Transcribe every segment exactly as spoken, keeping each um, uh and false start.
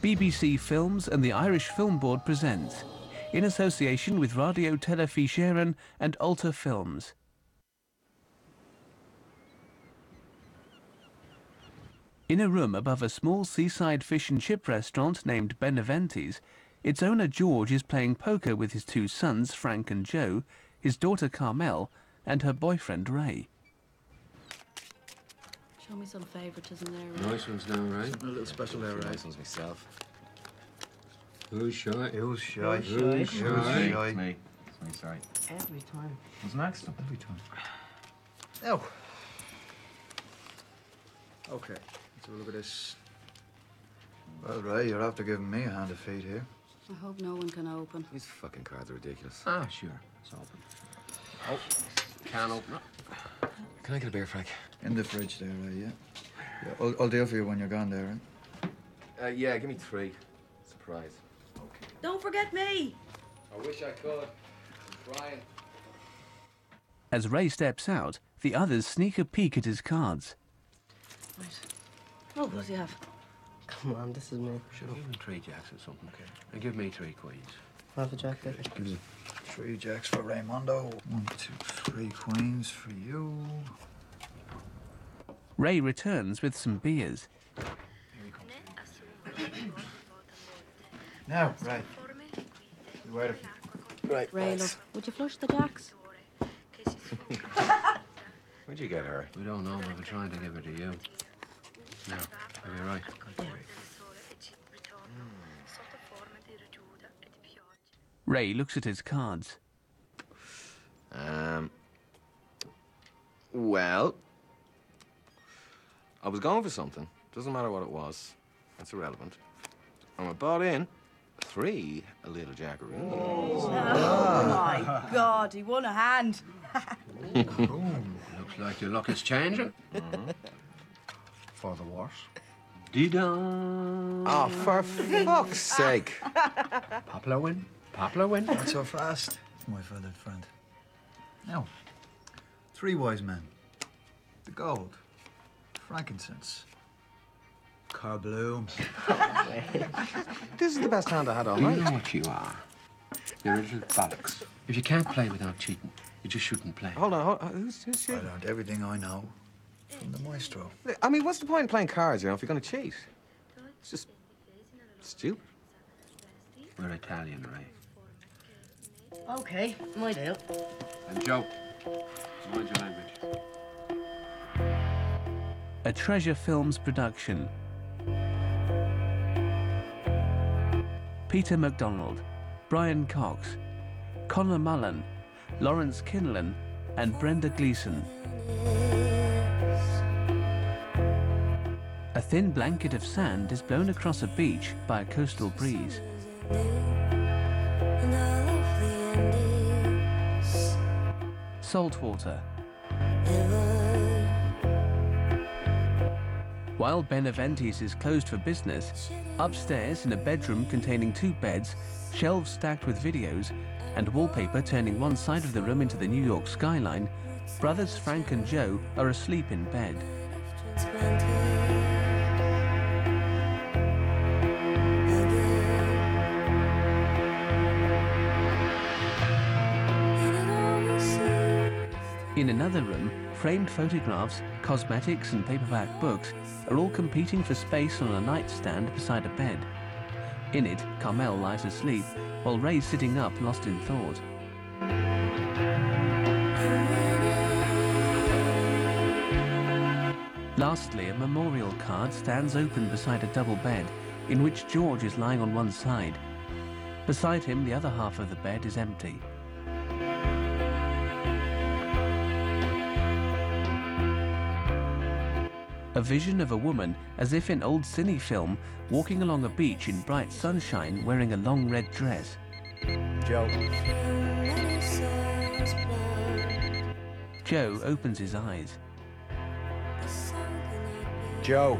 B B C Films and the Irish Film Board present, in association with Radio Teleficheran and Alta Films. In a room above a small seaside fish and chip restaurant named Beneventi's, its owner George is playing poker with his two sons, Frank and Joe, his daughter Carmel, and her boyfriend Ray. Show me some favouritism there, Ray. Nice ones now, Ray. A little special there, Ray. Nice ones myself. Who's shy? Who's shy? Who's shy? Who's shy? It's me. It's me, sorry. Every time. It was an accident. Every time. Now. Okay, let's have a look at this. Well, Ray, you're after giving me a hand to feed here. I hope no one can open. These fucking cards are ridiculous. Ah, sure. It's open. Oh, can open it. Can I get a beer, Frank? In the fridge there, Ray, yeah? Yeah, I'll, I'll deal for you when you're gone there, right? Uh, yeah, give me three. Surprise. Don't forget me! I wish I could. I'm trying. As Ray steps out, the others sneak a peek at his cards. Right. Oh, what do you have? Come on, this is me. Should give him three jacks or something, okay? And give me three queens. Have a jacket. Give you three jacks for Raymondo. One, two, three queens for you. Ray returns with some beers. Now, Ray. You wait a few. Right. Ray, look, would you flush the jacks? Where'd you get her? We don't know. We've been trying to give her to you. Now, are you right? Yeah. Ray looks at his cards. Um. Well, I was going for something. Doesn't matter what it was. It's irrelevant. And I bought in three a little jackaroos. Oh, my God, he won a hand. Looks like your luck is changing. Mm-hmm. For the worse. Dee-da. Oh, for fuck's sake. Poplar win. Poplar win. Not so fast, my feathered friend. Now, three wise men. The gold, frankincense, carbloom. This is the best hand I had all You night. know what you are. You're a little bollocks. If you can't play without cheating, you just shouldn't play. Hold on, hold on. Who's, who's I cheating? learned everything I know from the maestro. I mean, what's the point in playing cards, you know, if you're going to cheat? It's just stupid. We're Italian, Ray. Okay, my deal. And Joe, mind your language. A Treasure Films production. Peter MacDonald, Brian Cox, Conor Mullen, Lawrence Kinlan, and Brenda Gleeson. A thin blanket of sand is blown across a beach by a coastal breeze. Saltwater. While Beneventi's is closed for business, upstairs in a bedroom containing two beds, shelves stacked with videos, and wallpaper turning one side of the room into the New York skyline, brothers Frank and Joe are asleep in bed. In another room, framed photographs, cosmetics and paperback books are all competing for space on a nightstand beside a bed. In it, Carmel lies asleep, while Ray's sitting up, lost in thought. Lastly, a memorial card stands open beside a double bed, in which George is lying on one side. Beside him, the other half of the bed is empty. A vision of a woman, as if in old cine film, walking along a beach in bright sunshine wearing a long red dress. Joe. Joe opens his eyes. Joe.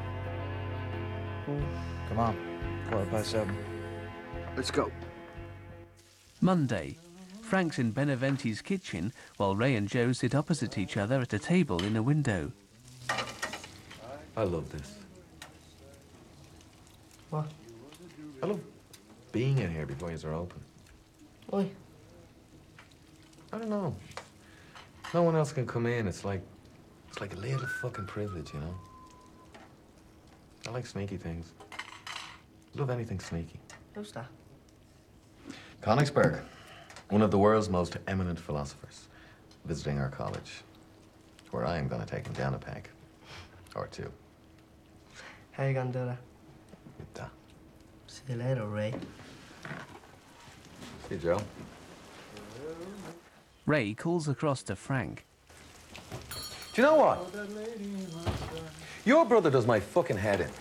Come on, quarter past seven. Let's go. Monday. Frank's in Beneventi's kitchen, while Ray and Joe sit opposite each other at a table in a window. I love this. What? I love being in here before you're open. Why? I don't know. No one else can come in. It's like, it's like a little fucking privilege, you know? I like sneaky things. Love anything sneaky. Who's that? Königsberg, one of the world's most eminent philosophers, visiting our college, where I am going to take him down a peg. Or two. How you gonna do that? With that. See you later, Ray. See you, Joe. Ray calls across to Frank. Do you know what? Your brother does my fucking head in.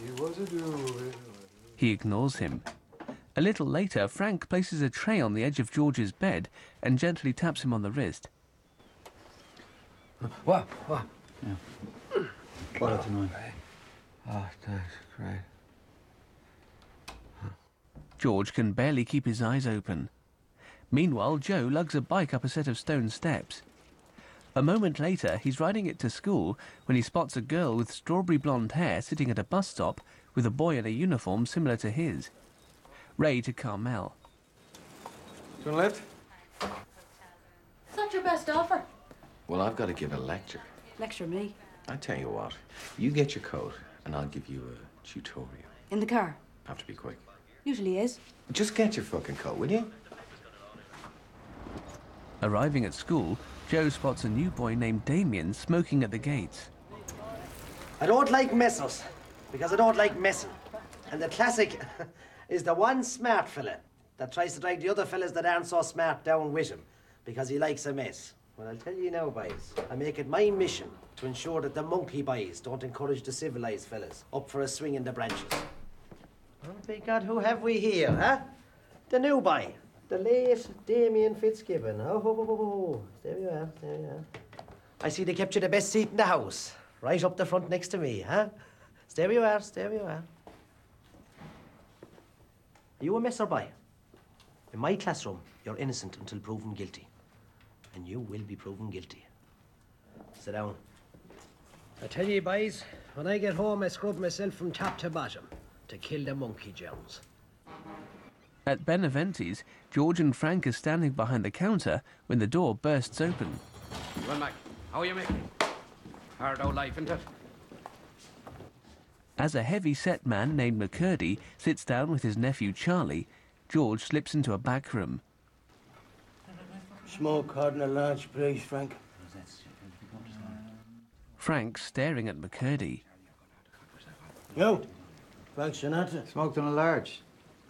He ignores him. A little later, Frank places a tray on the edge of George's bed and gently taps him on the wrist. What? What? Yeah. Quarter to nine. Oh, thanks. Great. George can barely keep his eyes open. Meanwhile, Joe lugs a bike up a set of stone steps. A moment later, he's riding it to school when he spots a girl with strawberry blonde hair sitting at a bus stop with a boy in a uniform similar to his. Ray to Carmel. Do you want a lift? Is that your best offer? Well, I've got to give a lecture. Lecture me. I tell you what, you get your coat and I'll give you a tutorial. In the car. Have to be quick. Usually is. Just get your fucking coat, will you? Arriving at school, Joe spots a new boy named Damien smoking at the gates. I don't like messers, because I don't like messing. And the classic is the one smart fella that tries to drag the other fellas that aren't so smart down with him, because he likes a mess. Well, I'll tell you now, boys, I make it my mission to ensure that the monkey boys don't encourage the civilized fellas up for a swing in the branches. Oh, big God, who have we here, huh? The new boy, the late Damien Fitzgibbon. Oh, ho, ho, ho, ho. There you are, there you are. I see they kept you the best seat in the house, right up the front next to me, huh? Stay where you are, stay where you are. Are you a messer boy? In my classroom, you're innocent until proven guilty. And you will be proven guilty. Sit down. I tell you, boys, when I get home, I scrub myself from top to bottom to kill the monkey germs. At Beneventi's, George and Frank are standing behind the counter when the door bursts open. Well, Mike, how are you making? Hard old life, isn't it? As a heavy-set man named McCurdy sits down with his nephew Charlie, George slips into a back room. Smoke hard in a large place, Frank. Frank's staring at McCurdy. Yo, Frank Sinatra. Smoked on a large.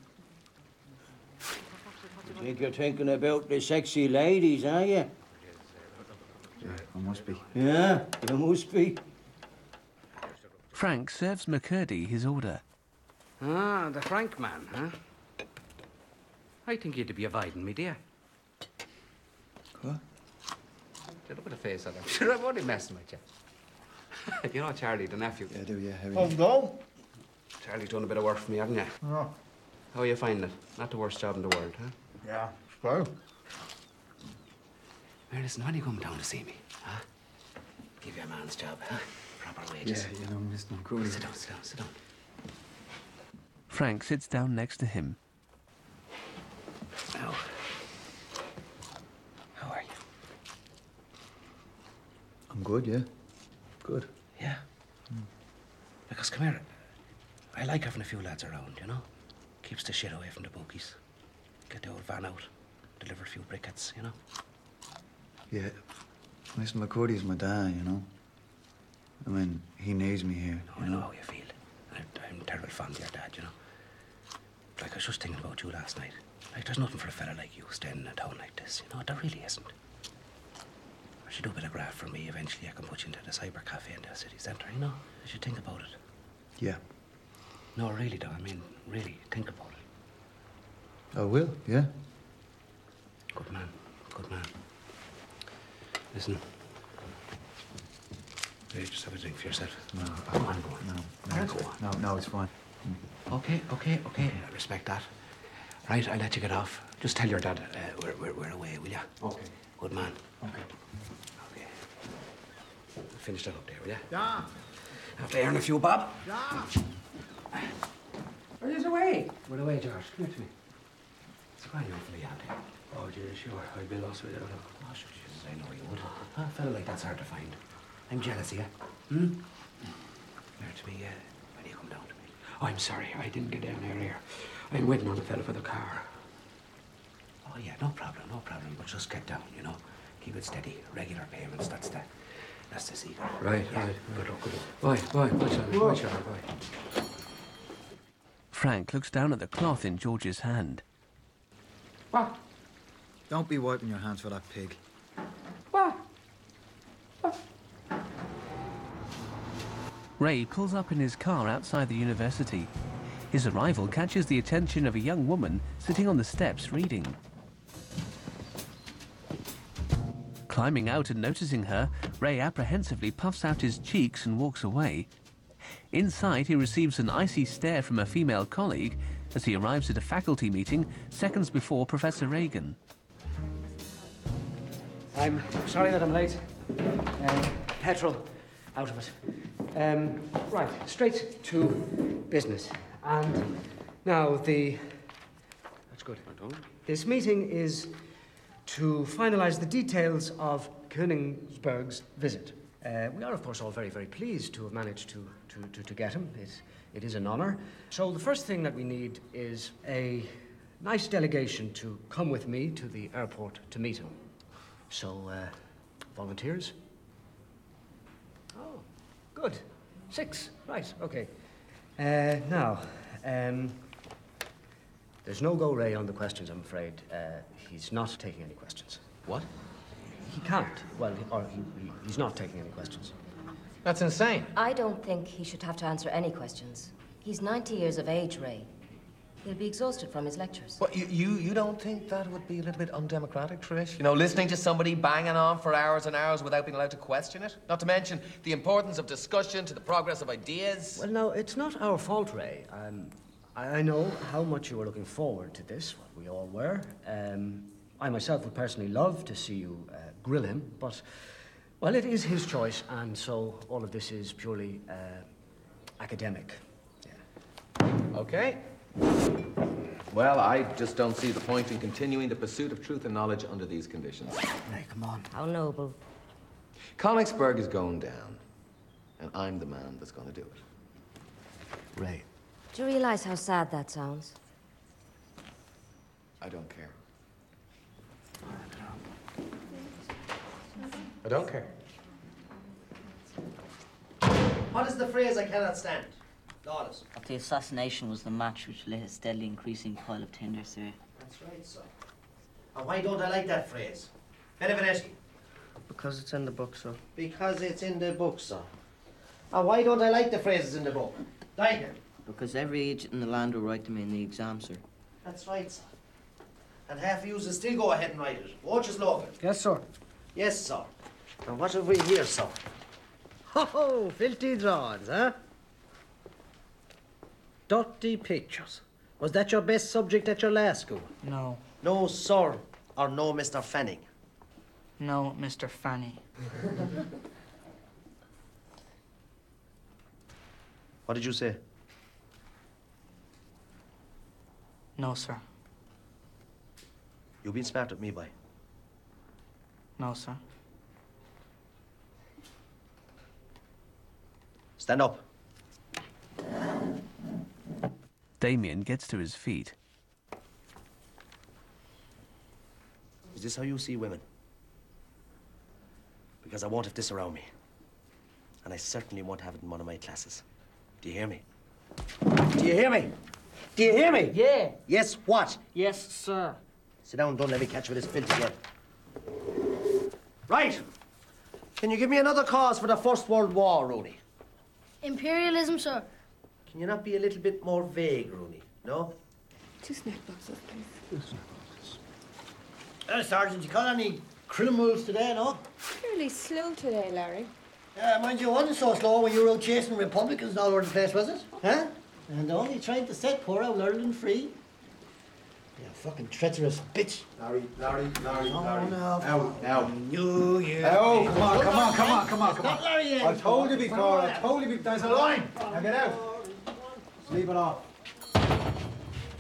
I think you're thinking about the sexy ladies, are you? Yeah, I must be. Yeah, you must be. Frank serves McCurdy his order. Ah, the Frank man, huh? I think you'd be avoiding me, dear. What? Look at the face of him. Sure, I'm only messing with you. You know Charlie, the nephew. Yeah, I do, yeah. How Oh, no. Charlie's done a bit of work for me, hasn't you? Oh. How are you finding it? Not the worst job in the world, huh? Yeah, well. Well, listen, when are you coming down to see me, huh? Give you a man's job, huh? Proper wages. Yeah, you know, Mister McCurdy. Sit down, sit down, sit down. Frank sits down next to him. Now, how are you? I'm good, yeah. Good. Yeah. Mm. Because, come here, I like having a few lads around, you know? Keeps the shit away from the bookies. Get the old van out, deliver a few briquettes, you know? Yeah. Mister McCurdy's my dad, you know. I mean, he needs me here. I know how you feel. I'm, I'm terrible fond of your dad, you know? Like, I was just thinking about you last night. Like, there's nothing for a fella like you standing in a town like this, you know? There really isn't. I should do a bit of graft for me. Eventually, I can put you into the cyber cafe in the city centre, you know? I should think about it. Yeah. No, really, though. I mean, really, think about it. I will, yeah. Good man. Good man. Listen. You just have a drink for yourself. No, Come on, go on. No, Now no, go on. no, no, it's fine. Okay, okay, okay. I respect that. Right, I'll let you get off. Just tell your dad uh, we're, we're, we're away, will ya? Okay. Good man. Okay. Okay. Finish that up there, will ya? Yeah. After earning a few bob? Yeah. Are you away. Right away, George. Come here to me. It's quite enough for me out there. Oh, dear, sure. I'd be lost without it. Oh, sure, Jesus, I know you would. A fella like that's hard to find. I'm jealous of you. Hmm? Come here to me, uh, when you come down to me. Oh, I'm sorry. I didn't get down earlier. I'm waiting on the fella for the car. Oh, yeah, no problem, no problem. But just get down, you know. Keep it steady. Regular payments, that's the, that's the secret. Right, yeah. right. Good luck, good luck. Bye, bye, bye, Charlie. Bye, Charlie, bye. Frank looks down at the cloth in George's hand. What? Don't be wiping your hands for that pig. What? What? Ray pulls up in his car outside the university. His arrival catches the attention of a young woman sitting on the steps reading. Climbing out and noticing her, Ray apprehensively puffs out his cheeks and walks away. Inside, he receives an icy stare from a female colleague as he arrives at a faculty meeting seconds before Professor Reagan. I'm sorry that I'm late. Uh, petrol out of it. Um, right, straight to business. And now the... That's good. This meeting is to finalise the details of Königsberg's visit. Uh, we are, of course, all very, very pleased to have managed to, to, to, to get him. It, it is an honour. So the first thing that we need is a nice delegation to come with me to the airport to meet him. So, uh, volunteers? Oh, good. Six. Right, okay. Uh, now, um, there's no go Ray on the questions, I'm afraid. Uh, he's not taking any questions. What? He can't. Well, or he, he, he's not taking any questions. That's insane. I don't think he should have to answer any questions. He's ninety years of age, Ray. He'll be exhausted from his lectures. What, you, you, you don't think that would be a little bit undemocratic, Trish? You know, listening to somebody banging on for hours and hours without being allowed to question it? Not to mention the importance of discussion to the progress of ideas. Well, no, it's not our fault, Ray. Um, I, I know how much you were looking forward to this. Well, we all were. Um, I myself would personally love to see you uh, grill him, but, well, it is his choice, and so all of this is purely uh, academic. Yeah. Okay. Well, I just don't see the point in continuing the pursuit of truth and knowledge under these conditions. Ray, come on. How noble. Königsberg is going down, and I'm the man that's going to do it. Ray. Do you realize how sad that sounds? I don't care. I don't care. What is the phrase I cannot stand? Lawless. The assassination was the match which lit a steadily increasing pile of tinder, sir. That's right, sir. And why don't I like that phrase? Benevinetti. Because it's in the book, sir. Because it's in the book, sir. And why don't I like the phrases in the book? Diane. Because every agent in the land will write them in the exam, sir. That's right, sir. And half of you will still go ahead and write it. Won't you, Logan? Yes, sir. Yes, sir. And what have we here, sir? Ho ho, filthy drawings, huh? Dirty pictures. Was that your best subject at your last school? No. No, sir. Or no, Mister Fanning. No, Mister Fanny. What did you say? No, sir. You've been smart at me, boy. No, sir. Stand up. Damien gets to his feet. Is this how you see women? Because I won't have this around me. And I certainly won't have it in one of my classes. Do you hear me? Do you hear me? Do you hear me? Yeah. Yes, what? Yes, sir. Sit down, don't let me catch you with this filth again. Right. Can you give me another cause for the First World War, Rooney? Imperialism, sir. Can you not be a little bit more vague, Rooney? No? Two snack boxes, please. Two snack boxes. Uh, Sergeant, you caught any criminals today, no? Fairly slow today, Larry. Yeah, uh, mind you, it wasn't so slow when you were out chasing Republicans all over the place, was it? Huh? And only trying to set poor old Ireland free. You fucking treacherous bitch. Larry, Larry, Larry, oh, Larry. No, Now, now. You, you. Oh, come on, come on, come on, come on, come on. Larry, I told you before, I told you before. There's a line. Now get out. Just leave it off.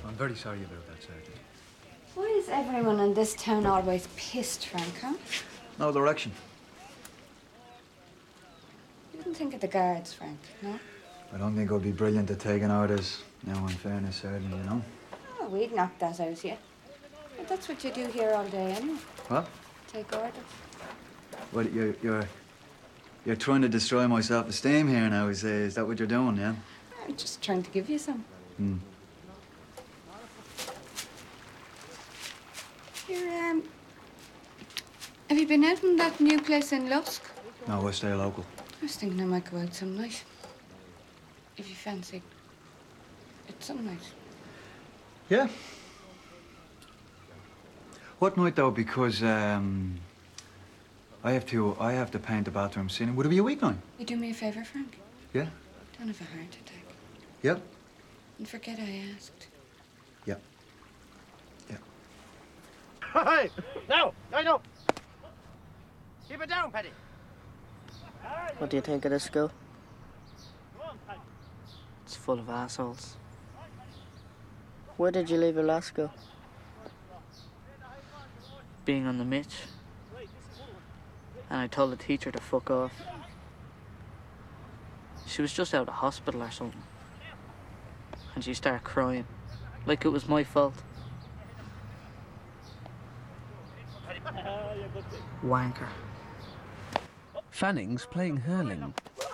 I'm very sorry about that, Sergeant. Why is everyone in this town always pissed, Franco? No direction. You didn't think of the guards, Frank, no? I don't think I'll be brilliant at taking orders. Now, in fairness, Sergeant, you know. Oh, we'd knock that out, yeah. But that's what you do here all day, anyway. What? Take orders. Well, you're you're you're trying to destroy my self-esteem here now. Is uh, is that what you're doing? Yeah. I'm just trying to give you some. Hmm. Here, um... Have you been out in that new place in Lusk? No, I stay local. I was thinking I might go out some night. If you fancy. It's some night. Yeah. What night though? Because um, I have to I have to paint the bathroom ceiling. Would it be a weeknight? You do me a favour, Frank? Yeah. Don't have a heart attack. Yep. And forget I asked. Yep. Yep. Hey! No! I know! Keep it down, Paddy. What do you think of this school? It's full of assholes. Where did you leave your last school? Being on the Mitch. And I told the teacher to fuck off. She was just out of hospital or something. And she started crying. Like it was my fault. Wanker. Fanning's playing hurling.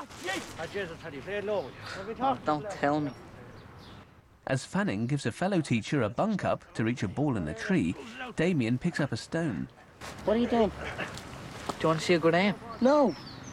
Oh, don't tell me. As Fanning gives a fellow teacher a bunk up to reach a ball in a tree, Damien picks up a stone. What are you doing? Do you want to see a good aim? No.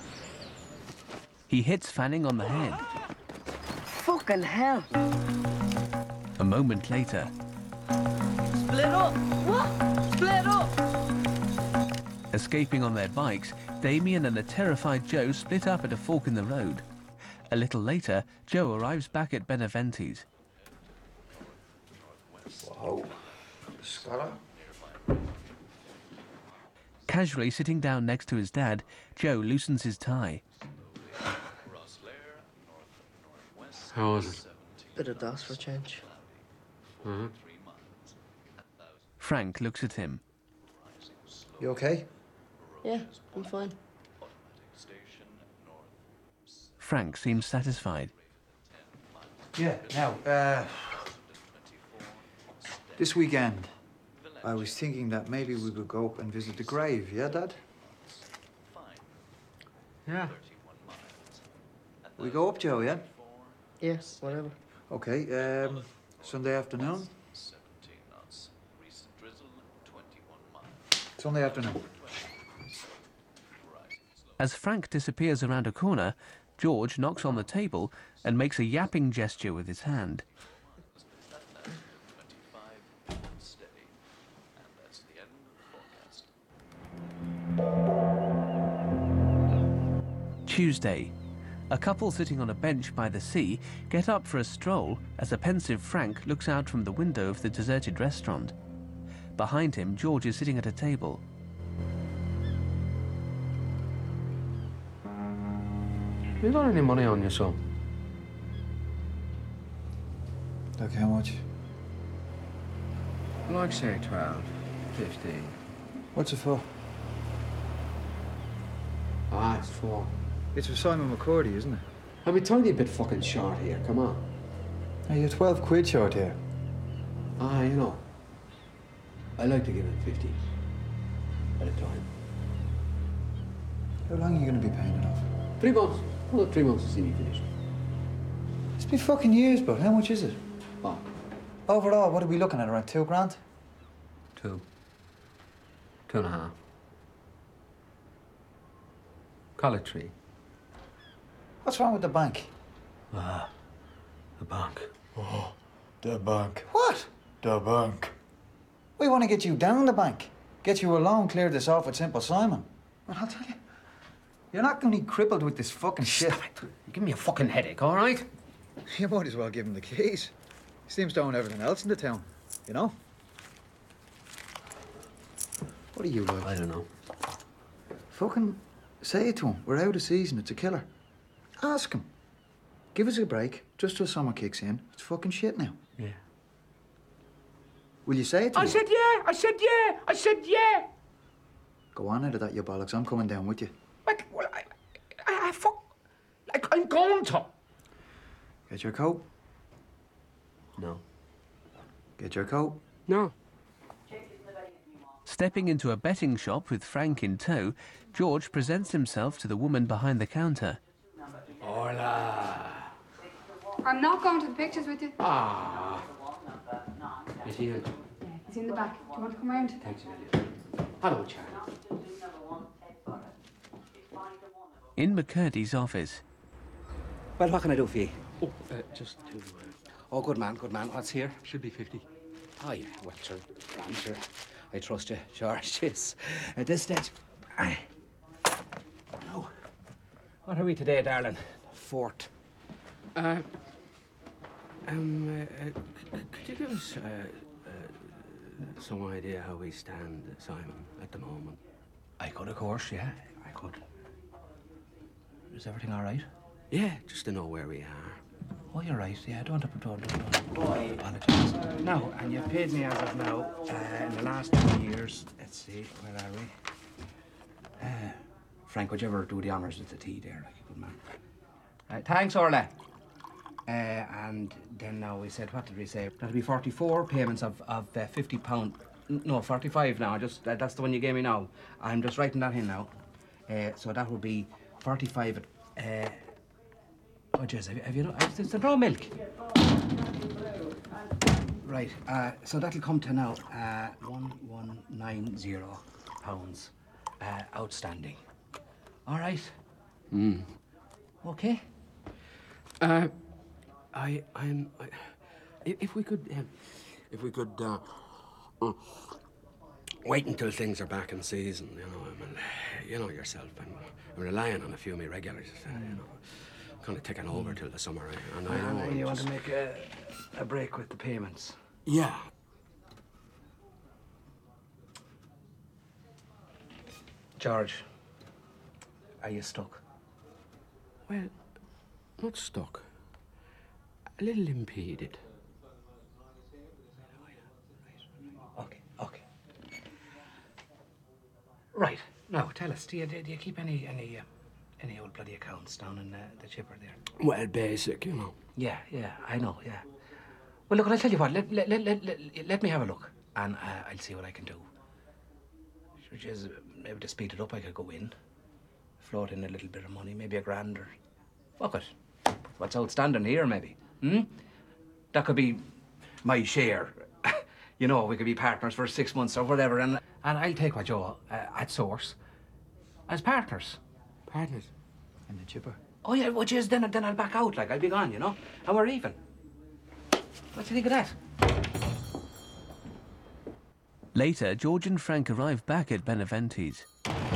He hits Fanning on the head. Fucking hell. A moment later, Split up! What? Split up! escaping on their bikes, Damien and the terrified Joe split up at a fork in the road. A little later, Joe arrives back at Beneventi's. Whoa. Scholar? Casually sitting down next to his dad, Joe loosens his tie. How was it? Bit of dust for a change. Uh-huh. Frank looks at him. You okay? Yeah, I'm fine. Frank seems satisfied. Yeah. Now, uh, this weekend, I was thinking that maybe we would go up and visit the grave. Yeah, Dad? Yeah. We go up, Joe, yeah? Yes, whatever. Okay, um, Sunday afternoon? Sunday afternoon. As Frank disappears around a corner, George knocks on the table and makes a yapping gesture with his hand. Tuesday. A couple sitting on a bench by the sea get up for a stroll as a pensive Frank looks out from the window of the deserted restaurant. Behind him, George is sitting at a table. You got any money on you, son? Like how much? Like, say, twelve, fifteen. What's it for? Ah, it's for... It's for Simon McCordy, isn't it? I'm a tiny bit fucking short here, come on. Hey, you're twelve quid short here. Ah, you know. I like to give him fifty at a time. How long are you going to be paying it off? Three months. Well, three months to see me finished. It's been fucking years, but how much is it? What? Overall, what are we looking at, around two grand? Two. Two and a half. Call it three. What's wrong with the bank? Ah, the bank. Oh, the bank. What? The bank. We want to get you down the bank. Get you a loan, clear this off with Simple Simon. Well, I'll tell you, you're not going to be crippled with this fucking shit. Stop it. You give me a fucking headache, all right? You might as well give him the keys. He seems to own everything else in the town, you know? What are you like? I don't know. Fucking say it to him. We're out of season. It's a killer. Ask him. Give us a break, just till summer kicks in. It's fucking shit now. Yeah. Will you say it to I me? said yeah, I said yeah, I said yeah. Go on out of that, you bollocks. I'm coming down with you. Like, well, I, I, I fuck, like, I'm going to. Get your coat. No. Get your coat. No. Stepping into a betting shop with Frank in tow, George presents himself to the woman behind the counter. Hola. I'm not going to the pictures with you. Ah. Is he in? Yeah, he's in the back. Do you want to come round? Thanks a million. Hello, Charlie. In McCurdy's office. Well, what can I do for you? Oh, uh, just to... Uh, Oh, good man, good man. What's here? should be fifty. Oh, yeah, well, sure, grand, sure. I trust you, sure, yes. At this stage, I... No. What are we today, darling? Fourth. Uh, um, uh, uh, c- could you give us uh, uh, some idea how we stand, Simon, at the moment? I could, of course, yeah, I could. Is everything all right? Yeah, just to know where we are. Oh, you're right, yeah, don't, don't, don't, don't, don't apologise. No, and you've paid me as of now, uh, in the last two years, let's see, where are we? Uh, Frank, would you ever do the honours with the tea there, like a good man? Uh, thanks, Orla. Uh, and then now we said, what did we say? That'll be forty-four payments of, of uh, fifty pounds. No, forty-five now, just uh, that's the one you gave me now. I'm just writing that in now. Uh, so that would be forty-five at... Uh, oh, jeez, have, have you no... Is there no milk? Right, uh, so that'll come to now uh, one one nine zero pounds uh, outstanding. All right? Hmm. Okay. Uh, I, I'm... I, if if we could... Um, if we could... Uh, uh, wait until things are back in season, you know, I mean, you know yourself, I'm, I'm relying on a few of my regulars, uh, you know, kind of taking over till the summer, eh? and I know... And I'm you want just- to make a, a break with the payments? Yeah. George, are you stuck? Well, not stuck. A little impeded. Okay, okay. Right, now tell us, do you, do you keep any any uh, any old bloody accounts down in uh, the chipper there? Well, basic, you know. Yeah, yeah, I know, yeah. Well, look, I'll tell you what, let, let, let, let, let, let me have a look, and uh, I'll see what I can do. Which is, uh, maybe to speed it up, I could go in, float in a little bit of money, maybe a grand or... Fuck it. What's outstanding here, maybe? Hmm? That could be my share. You know, we could be partners for six months or whatever, and and I'll take what you owe uh, at source as partners. Partners? In the chipper. Oh, yeah, which is, then, then I'll back out, like, I'll be gone, you know? And we're even. What do you think of that? Later, George and Frank arrive back at Beneventi's.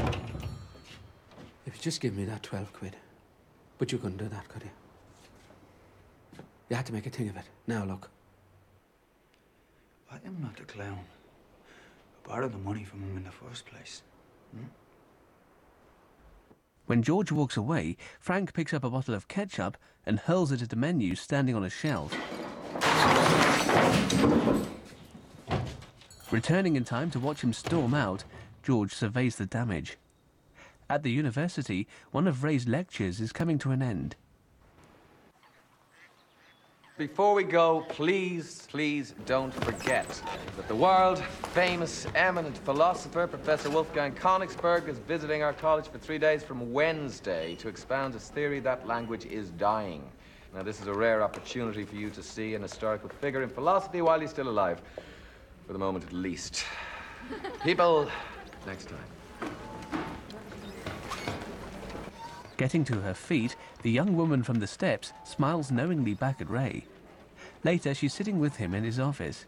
If you just give me that twelve quid. But you couldn't do that, could you? You had to make a thing of it. Now, look. I am not a clown. I borrowed the money from him in the first place. Hmm? When George walks away, Frank picks up a bottle of ketchup and hurls it at the menu standing on a shelf. Returning in time to watch him storm out, George surveys the damage. At the university, one of Ray's lectures is coming to an end. Before we go, please, please don't forget that the world-famous, eminent philosopher, Professor Wolfgang Königsberg, is visiting our college for three days from Wednesday to expound his theory that language is dying. Now, this is a rare opportunity for you to see an historical figure in philosophy while he's still alive. For the moment, at least. People, next time. Getting to her feet, the young woman from the steps smiles knowingly back at Ray. Later, she's sitting with him in his office.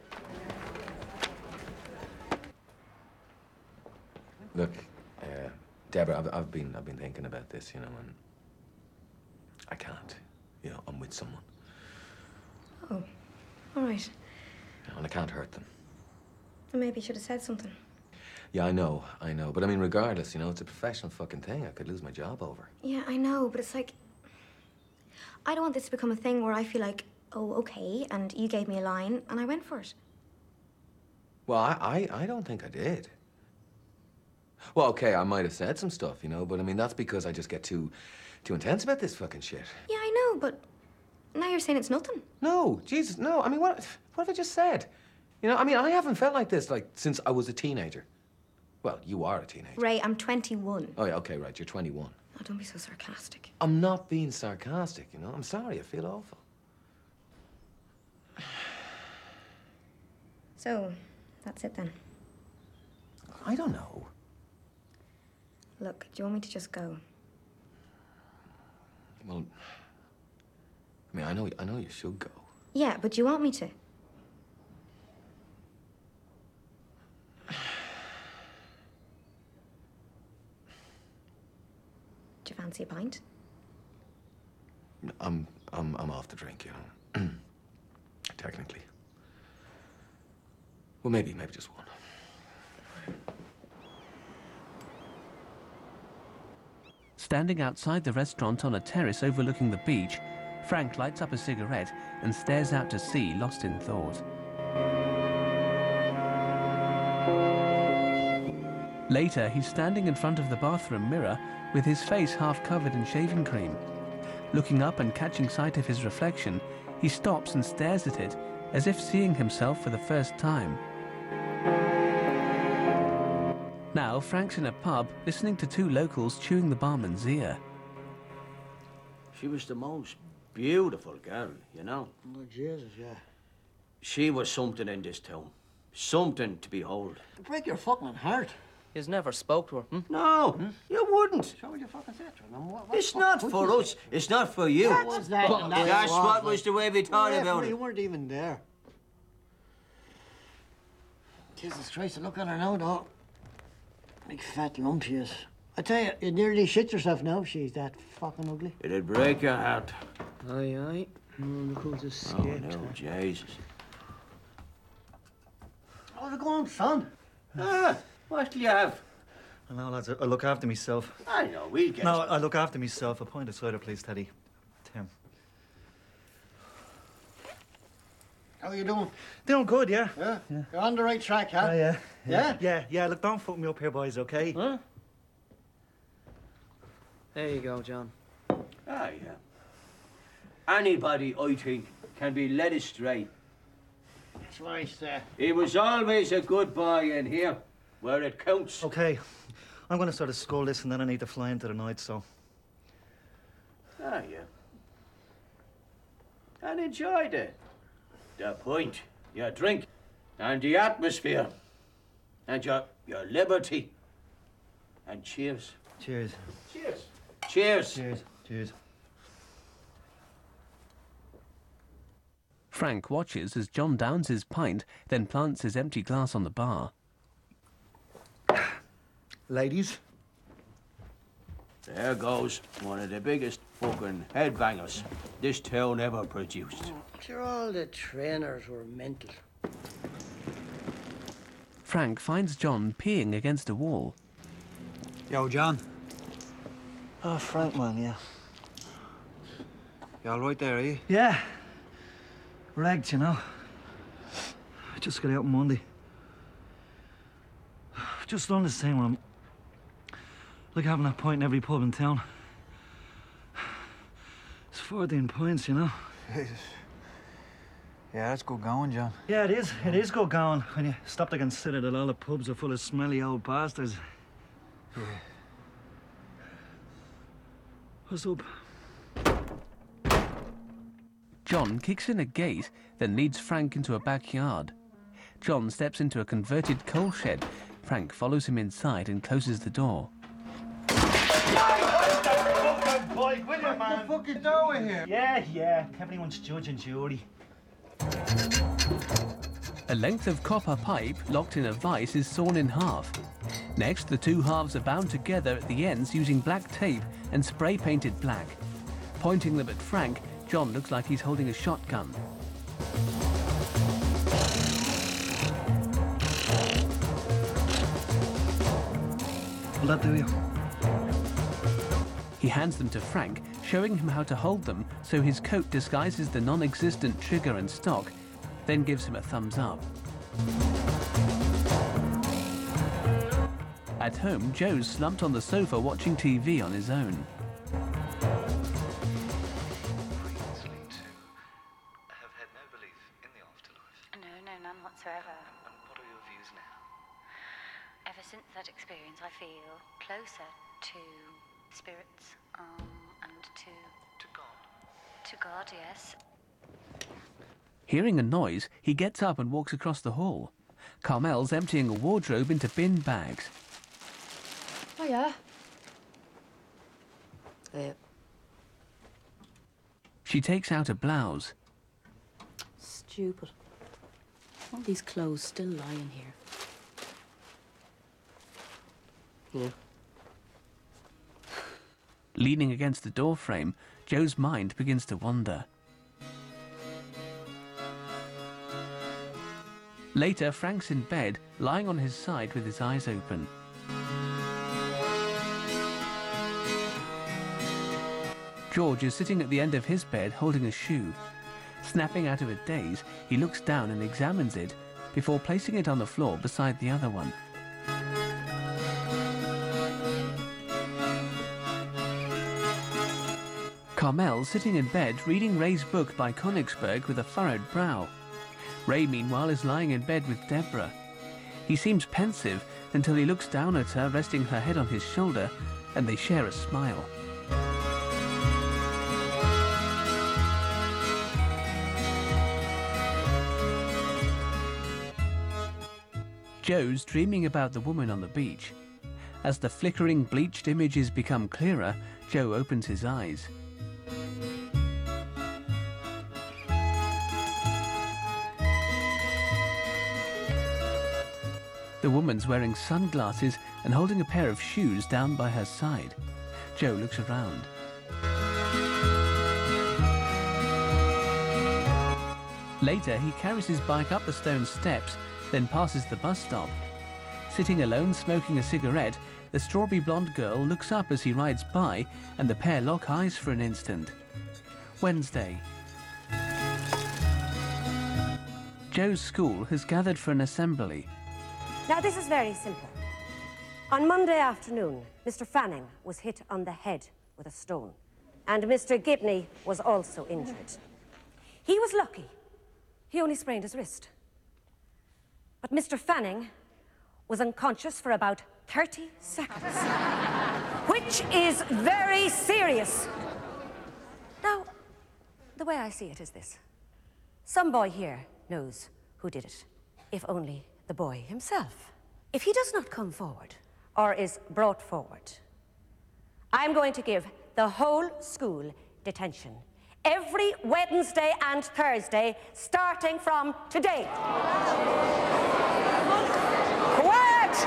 Look, uh, Deborah, I've, I've been, I've been thinking about this, you know, and I can't. You know, I'm with someone, Oh, all right. and I can't hurt them. Well, maybe you should have said something. Yeah, I know, I know, but I mean, regardless, you know, it's a professional fucking thing. I could lose my job over. Yeah, I know, but it's like... I don't want this to become a thing where I feel like, oh, okay, and you gave me a line, and I went for it. Well, I, I, I don't think I did. Well, okay, I might have said some stuff, you know, but I mean, that's because I just get too, too intense about this fucking shit. Yeah, I know, but now you're saying it's nothing. No, Jesus, no. I mean, what, what have I just said? You know, I mean, I haven't felt like this, like, since I was a teenager. Well, you are a teenager. Ray, I'm twenty-one. Oh, yeah, okay, right, you're twenty-one. Oh, don't be so sarcastic. I'm not being sarcastic, you know? I'm sorry, I feel awful. So, that's it then. I don't know. Look, do you want me to just go? Well, I mean, I know, I know you should go. Yeah, but do you want me to? Do you fancy a pint? I'm, I'm, I'm off the drink, you know. Technically. Well, maybe, maybe just one. Standing outside the restaurant on a terrace overlooking the beach, Frank lights up a cigarette and stares out to sea, lost in thought. Later, he's standing in front of the bathroom mirror with his face half covered in shaving cream. Looking up and catching sight of his reflection, he stops and stares at it as if seeing himself for the first time. Now, Frank's in a pub, listening to two locals chewing the barman's ear. She was the most beautiful girl, you know. Oh, Jesus, yeah. She was something in this town. Something to behold. Break your fucking heart. He's never spoke to her, hmm? No, hmm? you wouldn't. So would you fucking say to her? Now, what- what It's fuck not would for you us. say? It's not for you. That was that But and that that's was, what like- was the way we thought Yeah, about but it. You weren't even there. Jesus Christ, look at her now, though. Big fat lump she is. I tell you, you nearly shit yourself now. She's that fucking ugly. It'd break your heart. Aye, aye. Mm, look who's Oh, escaped. no, Jesus. How's it going, son? Ah, what do you have? No, lads, I look after myself. I know, we'll get No, some. I look after myself. A pint of cider, please, Teddy. Tim. How are you doing? Doing good, yeah? Yeah? You're on the right track, huh? Yeah, yeah. Yeah? Yeah, yeah. Look, don't fuck me up here, boys, okay? Huh? There you go, John. Ah, yeah. Anybody, I think, can be led astray. That's right, sir. He was always a good boy in here, where it counts. Okay. I'm going to sort of school this and then I need to fly into the night, so... Ah, yeah. And enjoy the, the point, your drink, and the atmosphere, and your, your liberty. And cheers. Cheers. Cheers. Cheers. Cheers. Cheers. Frank watches as John downs his pint, then plants his empty glass on the bar. Ladies. There goes one of the biggest fucking headbangers this town ever produced. Sure, all the trainers were mental. Frank finds John peeing against a wall. Yo, John. Oh, Frank, man, yeah. You all right there, are you? Yeah. Ragged, you know. I just got out on Monday. Just done this thing where I'm like having a pint in every pub in town. It's fourteen pints, you know. Jesus. Yeah, that's good going, John. Yeah, it is. It is good going when you stop to consider that all the pubs are full of smelly old bastards. Yeah. What's up? John kicks in a gate, then leads Frank into a backyard. John steps into a converted coal shed. Frank follows him inside and closes the door. Boy, will you, man? What the fuck you doing here? Yeah, yeah. Everyone's judge and jury. A length of copper pipe locked in a vise is sawn in half. Next, the two halves are bound together at the ends using black tape and spray painted black. Pointing them at Frank, John looks like he's holding a shotgun. Will that do you? He hands them to Frank, showing him how to hold them so his coat disguises the non-existent trigger and stock, then gives him a thumbs up. At home, Joe's slumped on the sofa watching T V on his own. Have had no belief in the afterlife. No, no, none whatsoever. And what are your views now? Ever since that experience, I feel closer to spirits, um, and to... To God? To God, yes. Hearing a noise, he gets up and walks across the hall. Carmel's emptying a wardrobe into bin bags. Hiya. Uh, She takes out a blouse. Stupid. All these clothes still lying here. Yeah. Leaning against the doorframe, Joe's mind begins to wander. Later, Frank's in bed, lying on his side with his eyes open. George is sitting at the end of his bed holding a shoe. Snapping out of a daze, he looks down and examines it before placing it on the floor beside the other one. Carmel sitting in bed reading Ray's book by Königsberg with a furrowed brow. Ray, meanwhile, is lying in bed with Deborah. He seems pensive until he looks down at her, resting her head on his shoulder, and they share a smile. Joe's dreaming about the woman on the beach. As the flickering, bleached images become clearer, Joe opens his eyes. The woman's wearing sunglasses and holding a pair of shoes down by her side. Joe looks around. Later, he carries his bike up the stone steps, then passes the bus stop. Sitting alone smoking a cigarette, the strawberry blonde girl looks up as he rides by, and the pair lock eyes for an instant. Wednesday. Joe's school has gathered for an assembly. Now, this is very simple. On Monday afternoon, Mister Fanning was hit on the head with a stone, and Mister Gibney was also injured. He was lucky. He only sprained his wrist. But Mister Fanning was unconscious for about thirty seconds, which is very serious. Now, the way I see it is this. Some boy here knows who did it, if only the boy himself. If he does not come forward, or is brought forward, I'm going to give the whole school detention every Wednesday and Thursday, starting from today. Quiet!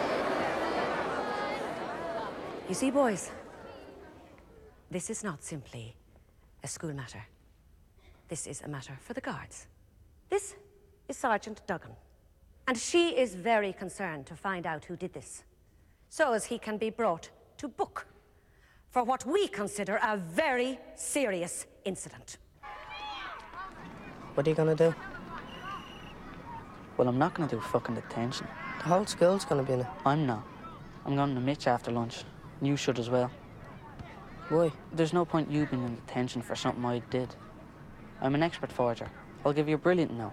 You see, boys, this is not simply a school matter. This is a matter for the guards. This is Sergeant Duggan, and she is very concerned to find out who did this, so as he can be brought to book for what we consider a very serious incident. What are you gonna do? Well, I'm not gonna do fucking detention. The whole school's gonna be in it. I'm not. I'm going to Mitch after lunch. You should as well. Why? There's no point you being in detention for something I did. I'm an expert forger. I'll give you a brilliant no.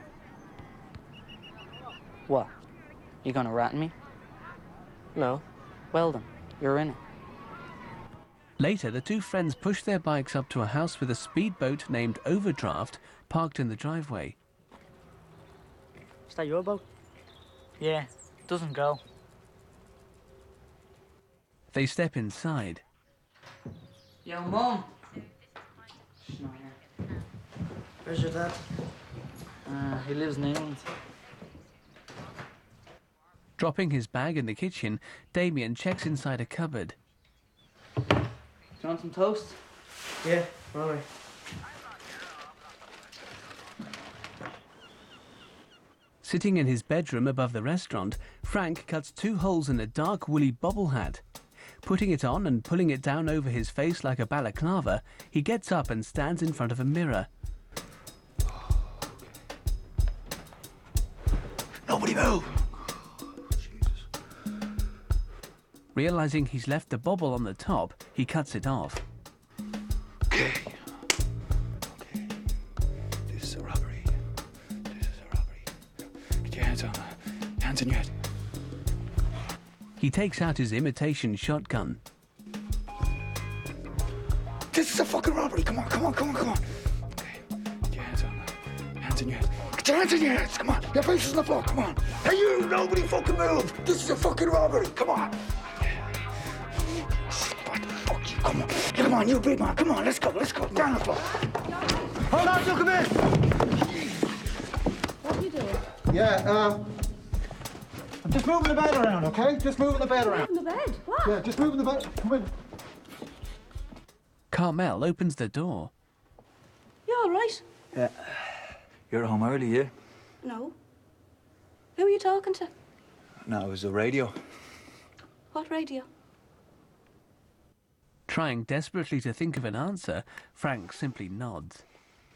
What? You gonna rat me? No. Well then, you're in it. Later, the two friends push their bikes up to a house with a speedboat named Overdraft parked in the driveway. Is that your boat? Yeah, it doesn't go. They step inside. Yo, Mum! She's not here. Where's your dad? Uh, he lives in England. Dropping his bag in the kitchen, Damien checks inside a cupboard. Do you want some toast? Yeah, all right. Sitting in his bedroom above the restaurant, Frank cuts two holes in a dark woolly bobble hat. Putting it on and pulling it down over his face like a balaclava, he gets up and stands in front of a mirror. Nobody move! Realizing he's left the bobble on the top, he cuts it off. Okay. Okay. This is a robbery. This is a robbery. Get your hands on her. Hands in your head. He takes out his imitation shotgun. This is a fucking robbery. Come on, come on, come on, come on. Okay. Get your hands on her. Hands in your head. Get your hands in your heads. Come on. Your face is on the floor. Come on. Hey, you. Nobody fucking move. This is a fucking robbery. Come on. Come on, come on, you big man, come on, let's go, let's go, down the floor. Hold on, you come in. What are you doing? Yeah, um, I'm just moving the bed around, okay? Just moving the bed around. Moving the bed? What? Yeah, just moving the bed. Come in. Carmel opens the door. You all right? Yeah. You're home early, yeah? No. Who are you talking to? No, it was the radio. What radio? Trying desperately to think of an answer, Frank simply nods.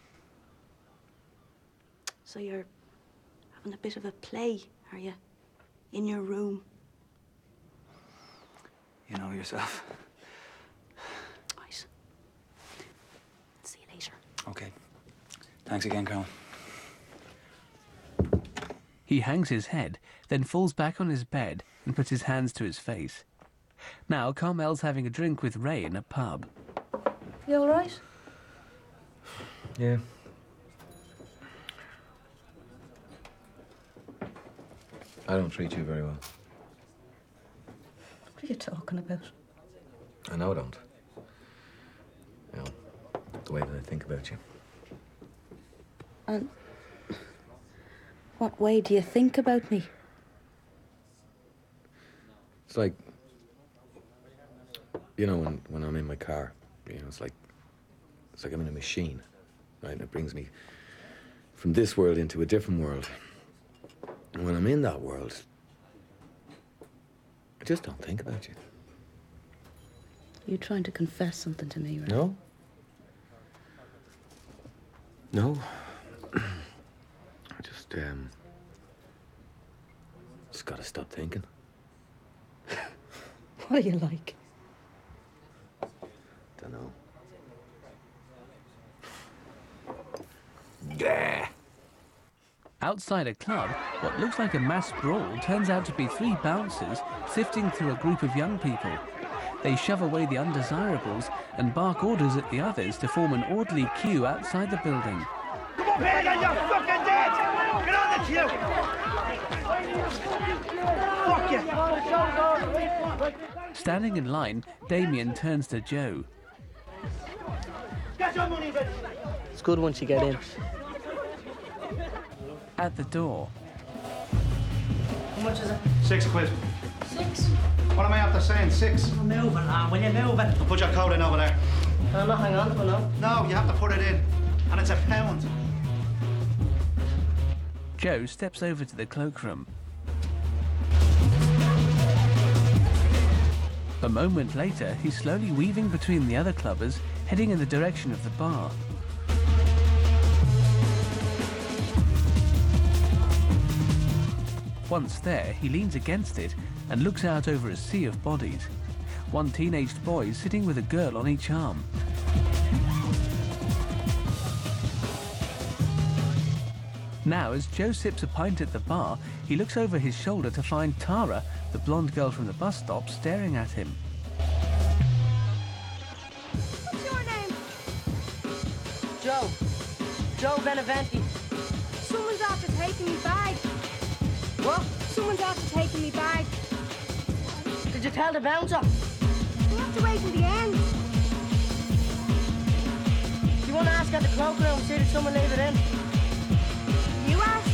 So you're having a bit of a play, are you? In your room? You know yourself. Right. See you later. Okay. Thanks again, Carol. He hangs his head, then falls back on his bed and puts his hands to his face. Now Carmel's having a drink with Ray in a pub. You all right? Yeah. I don't treat you very well. What are you talking about? I know I don't. You know, the way that I think about you. And what way do you think about me? It's like, you know, when, when I'm in my car, you know, it's like, it's like I'm in a machine, right? And it brings me from this world into a different world. And when I'm in that world, I just don't think about you. You trying to confess something to me, right? No? No. I just, um, just gotta stop thinking. What are you like? Dunno. Yeah. Outside a club, what looks like a mass brawl turns out to be three bouncers sifting through a group of young people. They shove away the undesirables and bark orders at the others to form an orderly queue outside the building. Come up here, then, you're fucking dead! Get on the queue! Fuck you! Standing in line, Damien turns to Joe. Get your money, bitch! It's good once you get in. At the door. How much is it? Six quid. Six? What am I after saying? Six? I'm moving, lad. Will you move it? I'll put your coat in over there. Can I not hang on to it now? No, you have to put it in. And it's a pound. Joe steps over to the cloakroom. A moment later, he's slowly weaving between the other clubbers, heading in the direction of the bar. Once there, he leans against it and looks out over a sea of bodies. One teenaged boy sitting with a girl on each arm. Now, as Joe sips a pint at the bar, he looks over his shoulder to find Tara, the blonde girl from the bus stop, staring at him. What's your name? Joe. Joe Beneventi. Someone's after taking me bag. What? Someone's after taking me bag. Did you tell the bouncer? We'll have to wait till the end. You want to ask at the cloakroom, see if someone leave it in? You ask?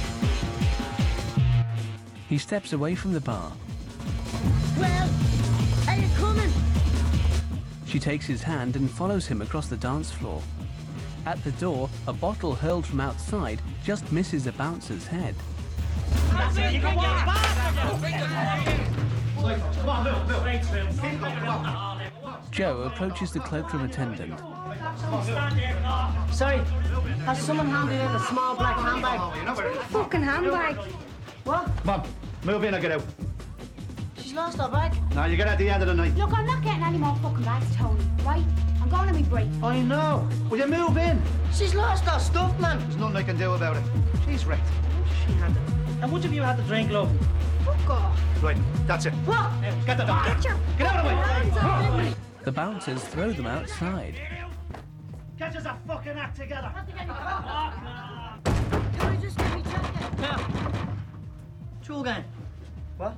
He steps away from the bar. Well, are you coming? She takes his hand and follows him across the dance floor. At the door, a bottle hurled from outside just misses a bouncer's head. That's it, you can get back! Come on, move, move. Come on. Joe approaches the cloakroom attendant. Sorry, has someone handed in a small black handbag? Fucking handbag. What? Come on, move in or get out. She's lost her bag. Now you get at the end of the night. Look, I'm not getting any more fucking bags, Tony, right? I'm going to me break. I know. Will you move in? She's lost her stuff, man. There's nothing I can do about it. She's wrecked. She had it. And which of you had the drink, love? Fuck off. Right, that's it. What? Now, get the dog. Get your Get out of the way. The bouncers throw them outside. Get us a fucking act together. Can we just get me jacket? Yeah. True again. What?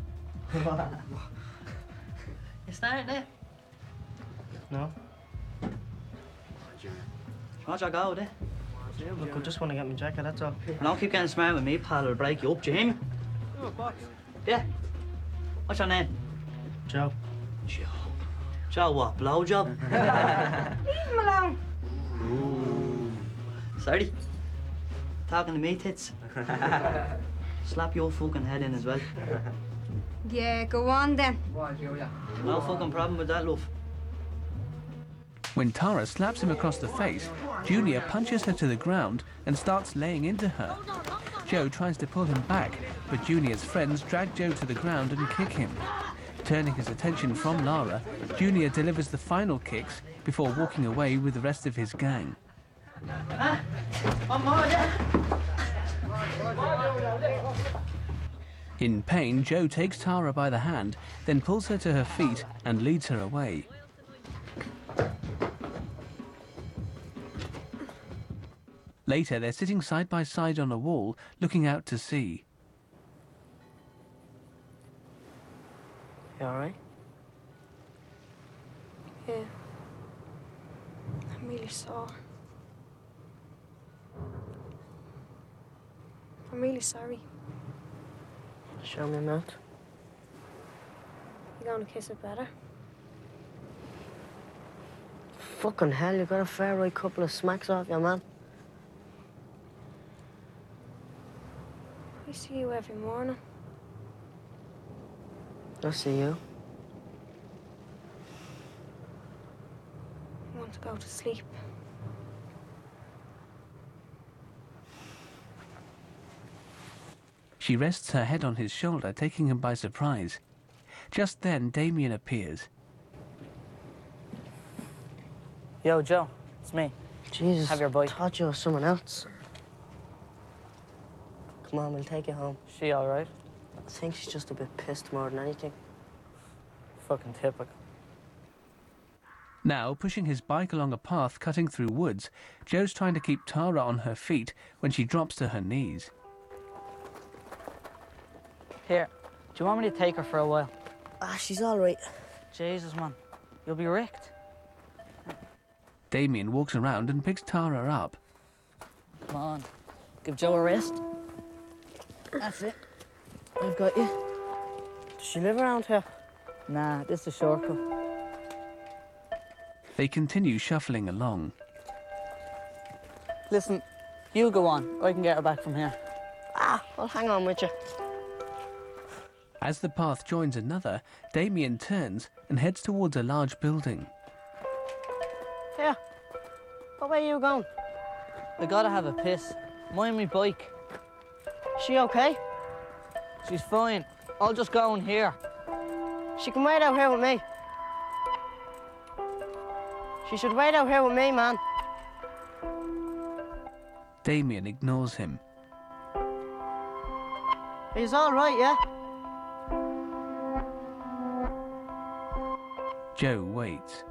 You starting there? No. Watch I go there. Look, I just want to get my jacket, that's all. And don't keep getting smart with me, pal, it'll break you up, Jamie. Yeah. What's your name? Joe. Joe. Joe what? Blowjob? Leave him alone. Ooh. Sorry. Talking to me, tits. Slap your fucking head in as well. Yeah, go on then. No fucking problem with that, love. When Tara slaps him across the face, Junior punches her to the ground and starts laying into her. Joe tries to pull him back, but Junior's friends drag Joe to the ground and kick him. Turning his attention from Lara, Junior delivers the final kicks before walking away with the rest of his gang. Ah, one more, yeah. In pain, Joe takes Tara by the hand, then pulls her to her feet and leads her away. Later, they're sitting side by side on a wall, looking out to sea. You alright? Yeah. I'm really sore. I'm really sorry. Show me, mouth. You gonna kiss it better? Fucking hell, you got a fair right couple of smacks off your man. I see you every morning. I see you. I want to go to sleep. She rests her head on his shoulder, taking him by surprise. Just then, Damien appears. Yo, Joe, it's me. Jesus, Have your bike. I thought you were someone else. Come on, we'll take you home. She all right? I think she's just a bit pissed more than anything. Fucking typical. Now, pushing his bike along a path cutting through woods, Joe's trying to keep Tara on her feet when she drops to her knees. Here, do you want me to take her for a while? Ah, she's all right. Jesus, man. You'll be wrecked. Damien walks around and picks Tara up. Come on. Give Joe a rest. That's it. I've got you. Does she live around here? Nah, this is a shortcut. They continue shuffling along. Listen, you go on. I can get her back from here. Ah, I'll hang on with you. As the path joins another, Damien turns and heads towards a large building. Here. What way are you going? I gotta have a piss. Mind me bike. Is she okay? She's fine. I'll just go in here. She can wait out here with me. She should wait out here with me, man. Damien ignores him. He's all right, yeah? Joe waits.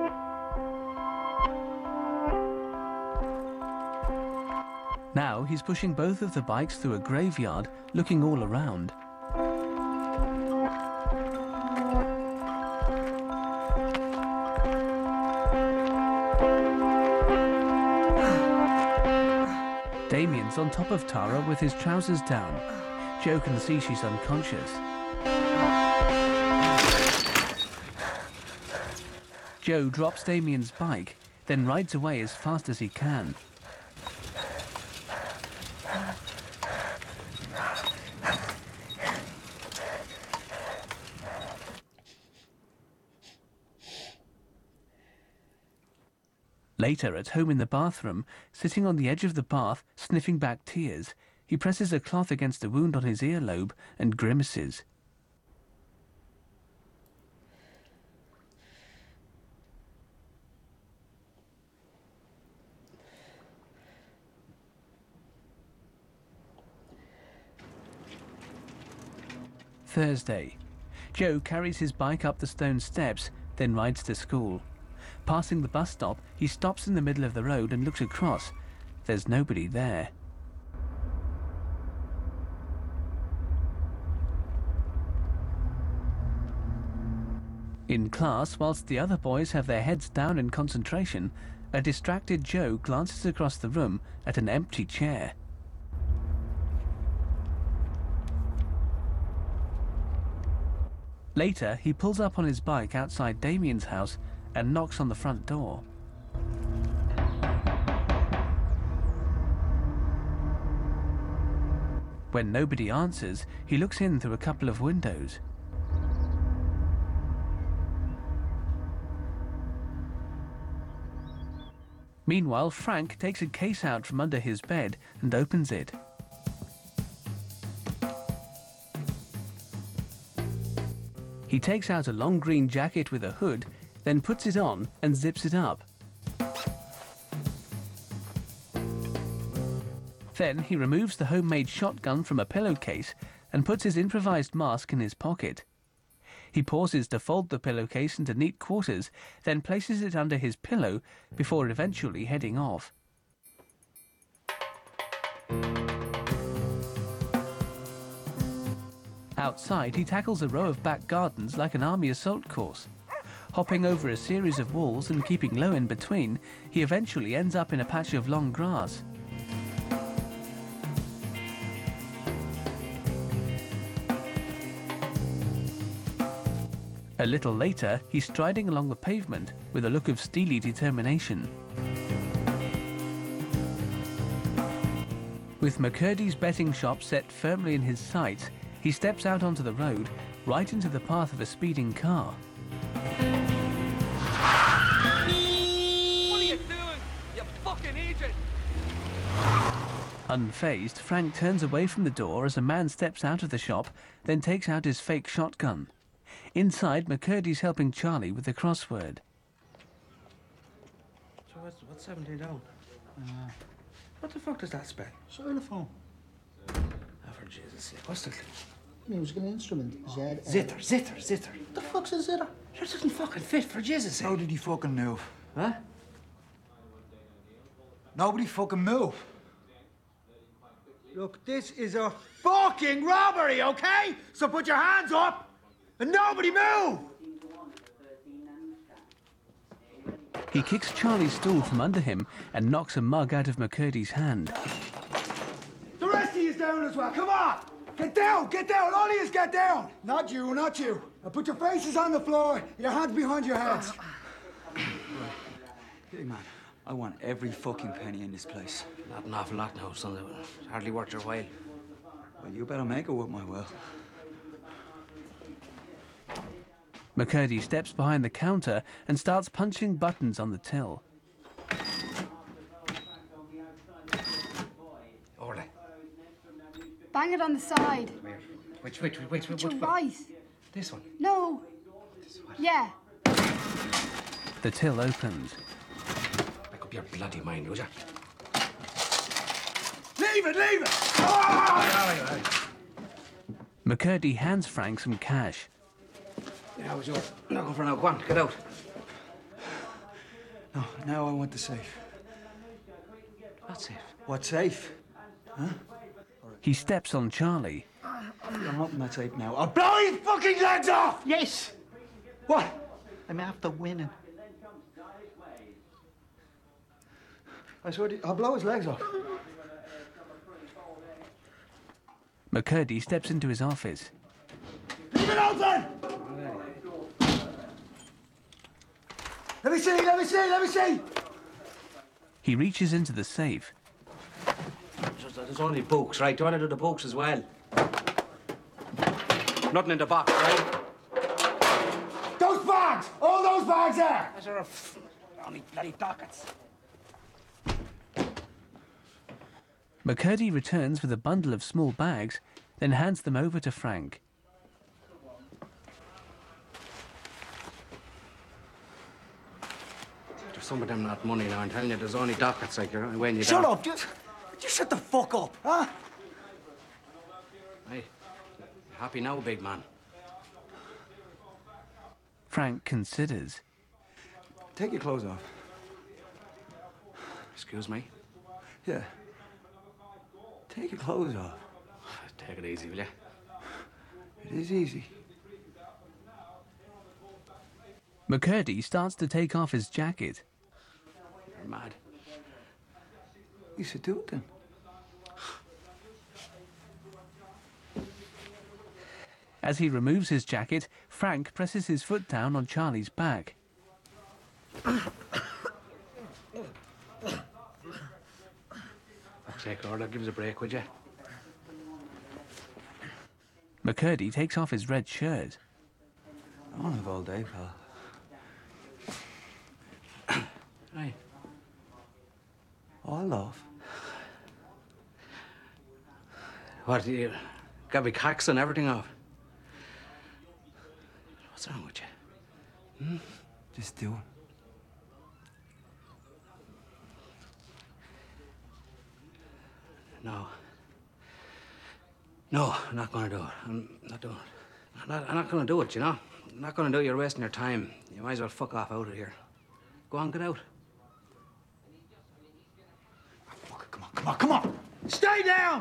Now he's pushing both of the bikes through a graveyard, looking all around. Damien's on top of Tara with his trousers down. Joe can see she's unconscious. Joe drops Damien's bike, then rides away as fast as he can. Later, at home in the bathroom, sitting on the edge of the bath, sniffing back tears, he presses a cloth against a wound on his earlobe and grimaces. Thursday. Joe carries his bike up the stone steps, then rides to school. Passing the bus stop, he stops in the middle of the road and looks across. There's nobody there. In class, whilst the other boys have their heads down in concentration, a distracted Joe glances across the room at an empty chair. Later, he pulls up on his bike outside Damien's house and knocks on the front door. When nobody answers, he looks in through a couple of windows. Meanwhile, Frank takes a case out from under his bed and opens it. He takes out a long green jacket with a hood, then puts it on and zips it up. Then he removes the homemade shotgun from a pillowcase and puts his improvised mask in his pocket. He pauses to fold the pillowcase into neat quarters, then places it under his pillow before eventually heading off. Outside, he tackles a row of back gardens like an army assault course. Hopping over a series of walls and keeping low in between, he eventually ends up in a patch of long grass. A little later, he's striding along the pavement with a look of steely determination. With McCurdy's betting shop set firmly in his sights, he steps out onto the road, right into the path of a speeding car. What are you doing, you fucking idiot? Unfazed, Frank turns away from the door as a man steps out of the shop, then takes out his fake shotgun. Inside, McCurdy's helping Charlie with the crossword. So what's, what's seventeen down? Uh, what the fuck does that spell? Xylophone. Oh, for Jesus' sake. What's the... Musical instrument. Z Zither, zither, zither. What the fuck's a zither? That doesn't fucking fit, for Jesus' sake. How did he fucking move? Huh? Nobody fucking move. Look, this is a fucking robbery, okay? So put your hands up and nobody move! He kicks Charlie's stool from under him and knocks a mug out of McCurdy's hand. The rest of you down as well, come on! Get down, get down, all of you get down! Not you, not you. Now put your faces on the floor, your hands behind your heads. Hey, man, I want every fucking penny in this place. Not an awful lot now, son. It's hardly worth your while. Well, you better make it worth my while. McCurdy steps behind the counter and starts punching buttons on the till. Orla. Bang it on the side. Where? Which, which, which, which, which, To which right. This one? No. Yeah. The till opens. Make up your bloody mind, would ya? Leave it, leave it! Oh! McCurdy hands Frank some cash. Yeah, was yours. No, go for now. Go on, get out. No, now I want the safe. What safe? What safe? Huh? He steps on Charlie. I'm opening that safe now. I'll blow his fucking legs off! Yes. What? I'm after winning. I swear to you, I'll blow his legs off. McCurdy steps into his office. Leave it open! Let me see, let me see, let me see! He reaches into the safe. Just, there's only books, right? Do you want to do the books as well? Nothing in the box, right? Those bags! All those bags there! Those are f- only bloody dockets. McCurdy returns with a bundle of small bags, then hands them over to Frank. There's some of them not money now. I'm telling you, there's only dockets, like you're weighing you Shut down. up! Just, just shut the fuck up, huh? Hey, Happy now, big man? Frank considers. Take your clothes off. Excuse me? Yeah. Take your clothes off. Take it easy, will you? It is easy. McCurdy starts to take off his jacket. You're mad. You should do it then. As he removes his jacket, Frank presses his foot down on Charlie's back. Fuck's sake, Orla, give us a break, would you? McCurdy takes off his red shirt. I won't have all day, pal. Aye. All off. What, you got me cocks and everything off? What's wrong with you? Hmm? Just do it. No. No, I'm not going to do it. I'm not doing it. I'm not, I'm not going to do it, you know? I'm not going to do it. You're wasting your time. You might as well fuck off out of here. Go on, get out. Come on, come on, come on! Stay down!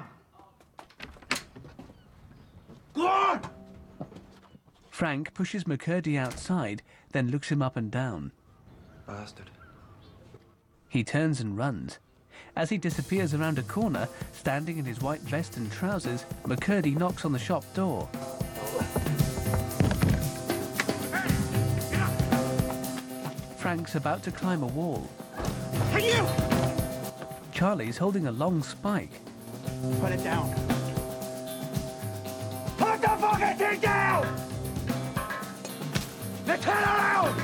Go on! Frank pushes McCurdy outside, then looks him up and down. Bastard. He turns and runs. As he disappears around a corner, standing in his white vest and trousers, McCurdy knocks on the shop door. Frank's about to climb a wall. Hey, you! Charlie's holding a long spike. Put it down. Put the fucking thing down! Now turn around!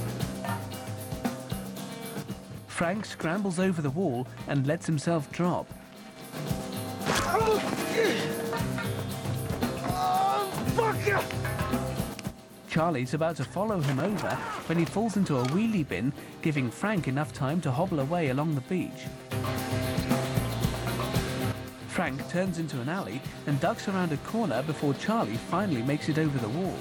Frank scrambles over the wall and lets himself drop. Oh, fuck you! Charlie's about to follow him over when he falls into a wheelie bin, giving Frank enough time to hobble away along the beach. Frank turns into an alley and ducks around a corner before Charlie finally makes it over the wall.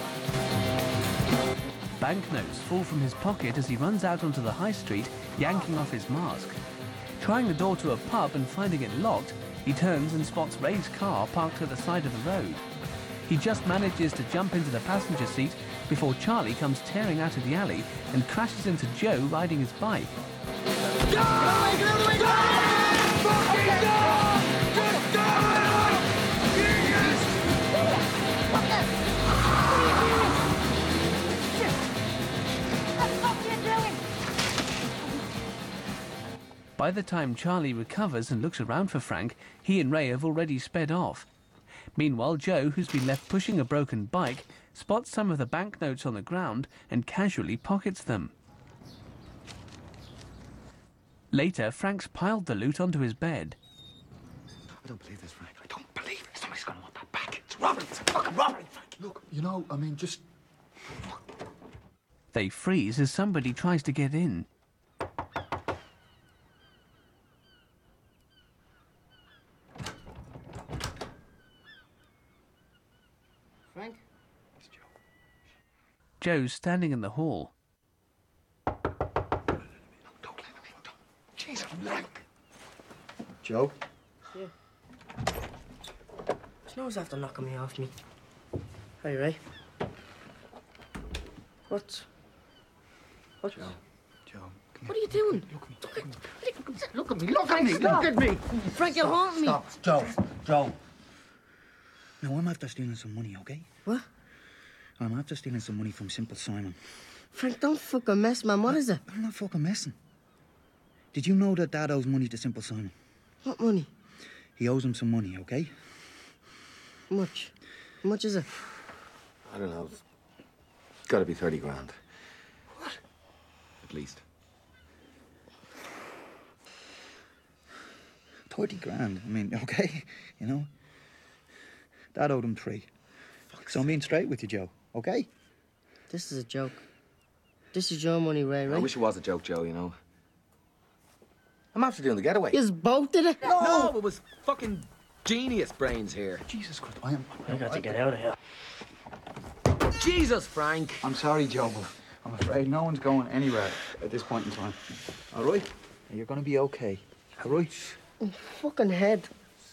Banknotes fall from his pocket as he runs out onto the high street, yanking off his mask. Trying the door to a pub and finding it locked, he turns and spots Ray's car parked at the side of the road. He just manages to jump into the passenger seat before Charlie comes tearing out of the alley and crashes into Joe riding his bike. By the time Charlie recovers and looks around for Frank, he and Ray have already sped off. Meanwhile, Joe, who's been left pushing a broken bike, spots some of the banknotes on the ground and casually pockets them. Later, Frank's piled the loot onto his bed. I don't believe this, Frank. I don't believe it. Somebody's gonna want that back. It's robbery. It's a fucking robbery, Frank. Look, you know, I mean, just... They freeze as somebody tries to get in. Frank? Joe's standing in the hall. Jesus, Frank. Joe? Yeah. Snow's after knocking me off me. Hey, Ray. What? What? Joe. Joe. What are you doing? Look at me. Look at me. Look at me. Look at me. Frank, you're haunting me. Stop. Joe. Joe. Now, I'm after stealing some money, okay? What? I'm after stealing some money from Simple Simon. Frank, don't fucking mess, man. What is it? I'm not fucking messing. Did you know that Dad owes money to Simple Simon? What money? He owes him some money, okay? How much? How much is it? I don't know. It's got to be thirty grand. What? At least. thirty grand. I mean, okay, you know? Dad owed him three. So I'm being straight with you, Joe, okay? This is a joke. This is your money, Ray, right? I wish it was a joke, Joe, you know. I'm after doing the getaway. You both did it? No, it was fucking Genius brains here. Jesus Christ, I am... I got to get out of here. Jesus, Frank. I'm sorry, Joe, but I'm afraid no one's going anywhere at this point in time. All right? You're going to be okay. All right? Oh, fucking head.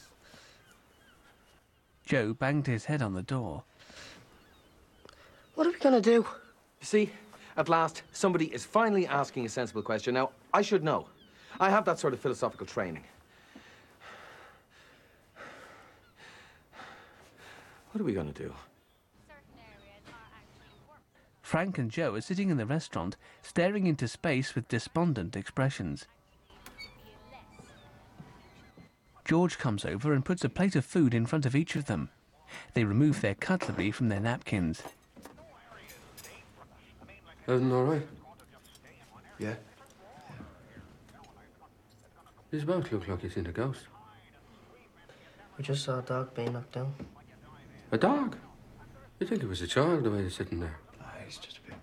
Joe banged his head on the door. What are we gonna do? You see, at last, somebody is finally asking a sensible question. Now, I should know. I have that sort of philosophical training. What are we gonna do? Frank and Joe are sitting in the restaurant, staring into space with despondent expressions. George comes over and puts a plate of food in front of each of them. They remove their cutlery from their napkins. Everything all right? Yeah. He's about to look like he's seen a ghost. We just saw a dog being knocked down. A dog? You think it was a child the way he's sitting there? Ah, he's just a bit,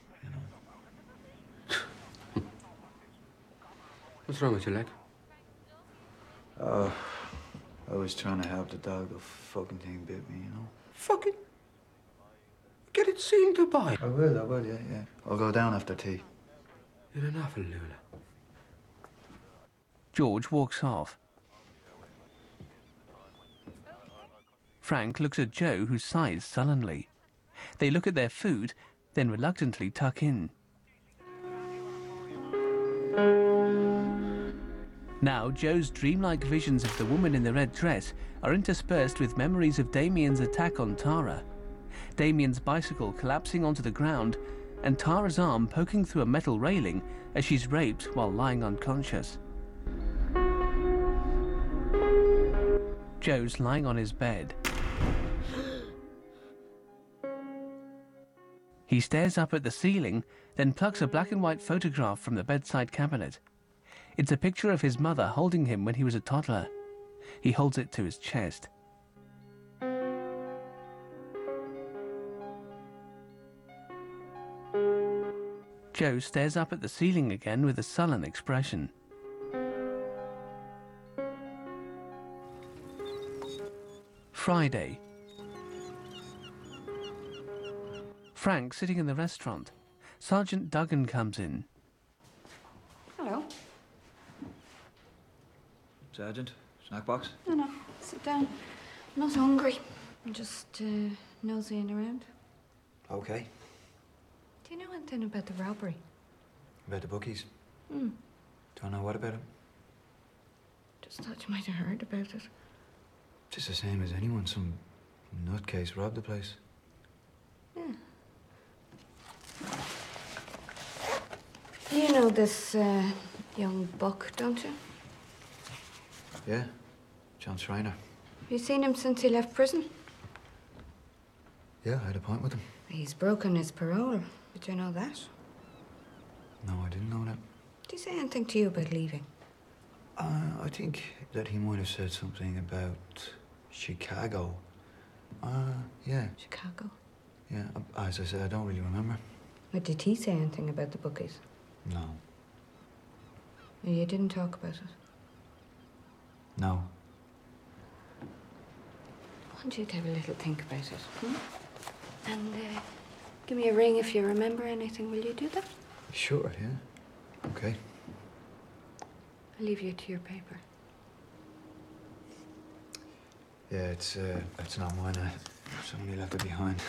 you know. What's wrong with your leg? Oh, I was trying to help the dog. The fucking thing bit me, you know. Fucking... Get it seen to buy. I will, I will, yeah, yeah. I'll go down after tea. You're an awful Lula. George walks off. Frank looks at Joe, who sighs sullenly. They look at their food, then reluctantly tuck in. Now, Joe's dreamlike visions of the woman in the red dress are interspersed with memories of Damien's attack on Tara. Damien's bicycle collapsing onto the ground, and Tara's arm poking through a metal railing as she's raped while lying unconscious. Joe's lying on his bed. He stares up at the ceiling, then plucks a black and white photograph from the bedside cabinet. It's a picture of his mother holding him when he was a toddler. He holds it to his chest. Joe stares up at the ceiling again with a sullen expression. Friday. Frank sitting in the restaurant. Sergeant Duggan comes in. Hello. Sergeant, snack box? No, no, sit down. I'm not hungry. I'm just uh, nosying around. Okay. Do you know anything about the robbery? About the bookies? Hmm. Don't know what about them. Just thought you might have heard about it. Just the same as anyone. Some nutcase robbed the place. Yeah. You know this uh, young buck, don't you? Yeah. John Schreiner. Have you seen him since he left prison? Yeah, I had a point with him. He's broken his parole. Did you know that? No, I didn't know that. Did he say anything to you about leaving? Uh, I think that he might have said something about Chicago. Uh, yeah. Chicago? Yeah, uh, as I said, I don't really remember. But did he say anything about the bookies? No. You didn't talk about it? No. I want you to have a little think about it, hmm? And uh, give me a ring if you remember anything. Will you do that? Sure, yeah. Okay. I'll leave you to your paper. Yeah, it's, uh, it's not mine. I, somebody left it behind.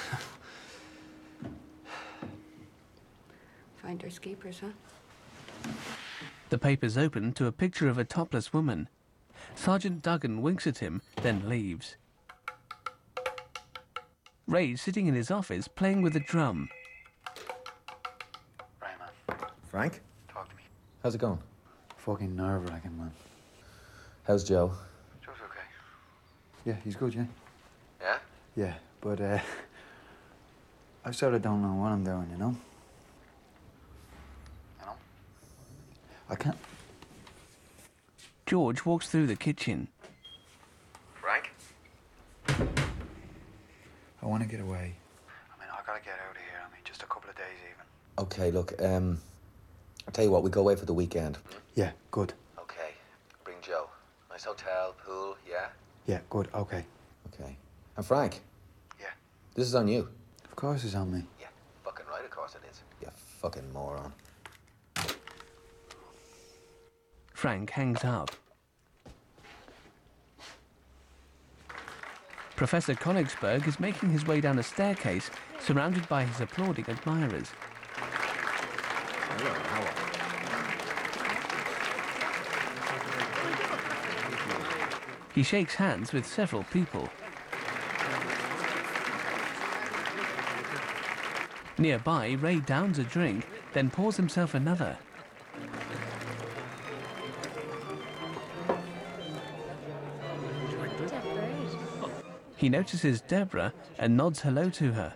Finders keepers, huh? The paper's open to a picture of a topless woman. Sergeant Duggan winks at him, then leaves. Ray's sitting in his office playing with a drum. Frank? Talk to me. How's it going? Fucking nerve-wracking, man. How's Joe? Joe's okay. Yeah, he's good, yeah? Yeah? Yeah, but, uh... I sort of don't know what I'm doing, you know? You know? I can't... George walks through the kitchen. Frank? I want to get away. I mean, I gotta get out of here. I mean, just a couple of days even. Okay, look, um... I'll tell you what, we go away for the weekend. Yeah, good. Okay. Bring Joe. Nice hotel, pool, yeah? Yeah, good, okay. Okay. And Frank? Yeah. This is on you. Of course it's on me. Yeah, fucking right, of course it is. You fucking moron. Frank hangs up. Professor Konigsberg is making his way down a staircase, surrounded by his applauding admirers. Hello, how are He shakes hands with several people. Nearby, Ray downs a drink, then pours himself another. He notices Deborah and nods hello to her.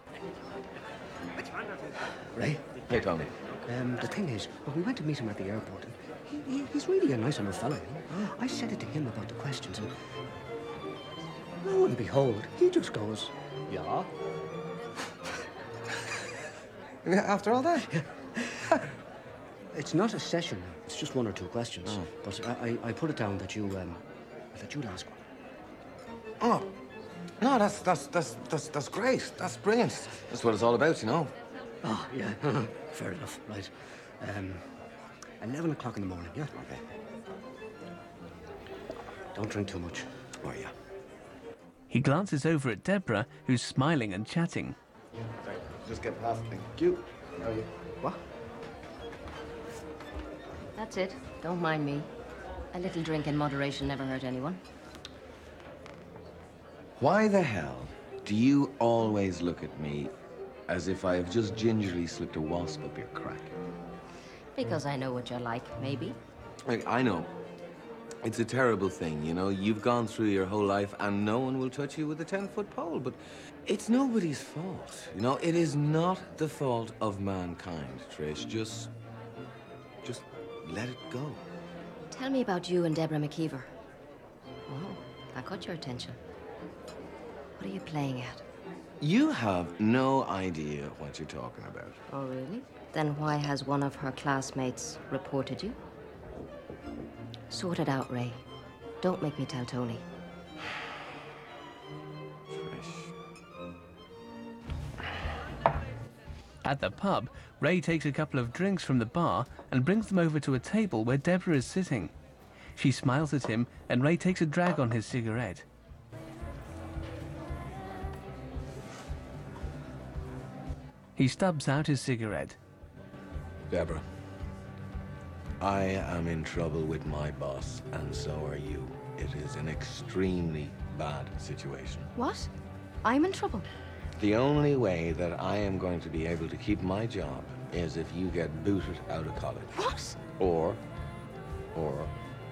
Ray? Hey, Tommy. Um, the thing is, when we went to meet him at the airport, and he, he, he's really a nice enough fellow. You know? I said it to him about the questions, and lo and behold, he just goes, yeah. After all that? It's not a session. It's just one or two questions. Oh. But I, I, I put it down that you, um, that you'd ask one. Oh, no, that's that's that's that's that's great. That's brilliant. That's what it's all about, you know. Oh, yeah. Fair enough. Right. Um, eleven o'clock in the morning. Yeah. Okay. Don't drink too much. Oh yeah. He glances over at Deborah, who's smiling and chatting. Sorry, just get past. Thank you. How are you? What? That's it. Don't mind me. A little drink in moderation never hurt anyone. Why the hell do you always look at me as if I have just gingerly slipped a wasp up your crack? Because I know what you're like, maybe. Like, I know. It's a terrible thing, you know? You've gone through your whole life and no one will touch you with a ten-foot pole, but it's nobody's fault. You know, it is not the fault of mankind, Trish. Just... just let it go. Tell me about you and Deborah McKeever. Oh, that caught your attention. What are you playing at? You have no idea what you're talking about. Oh, really? Then why has one of her classmates reported you? Sort it out, Ray. Don't make me tell Tony. At the pub, Ray takes a couple of drinks from the bar and brings them over to a table where Deborah is sitting. She smiles at him, and Ray takes a drag on his cigarette. He stubs out his cigarette. Deborah, I am in trouble with my boss, and so are you. It is an extremely bad situation. What? I'm in trouble. The only way that I am going to be able to keep my job is if you get booted out of college. What? Or, or,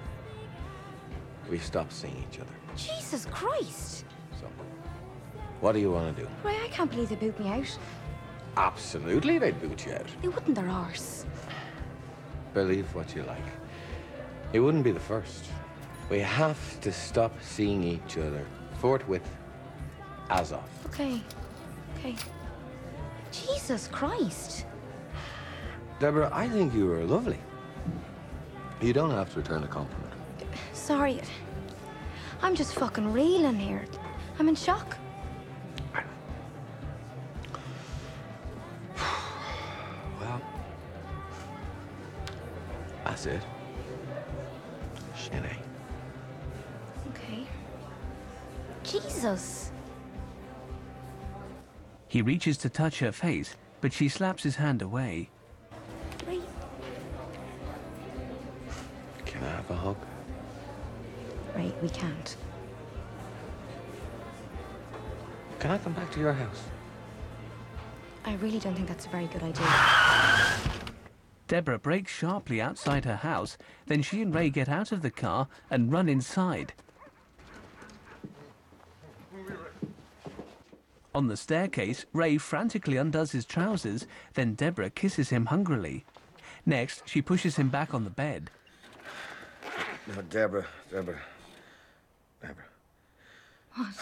we stop seeing each other. Jesus Christ! So, what do you want to do? Ray, I can't believe they boot me out. Absolutely, they'd boot you out. They wouldn't, their arse. Believe what you like. It wouldn't be the first. We have to stop seeing each other forthwith, as of. Okay. Okay. Jesus Christ. Deborah, I think you were lovely. You don't have to return a compliment. Sorry. I'm just fucking reeling here. I'm in shock. Well, that's it. Shinny. Okay. Jesus. He reaches to touch her face, but she slaps his hand away. Ray. Can I have a hug? Ray, we can't. Can I come back to your house? I really don't think that's a very good idea. Deborah brakes sharply outside her house, then she and Ray get out of the car and run inside. On the staircase, Ray frantically undoes his trousers, then Deborah kisses him hungrily. Next, she pushes him back on the bed. No, Deborah, Deborah, Deborah. What?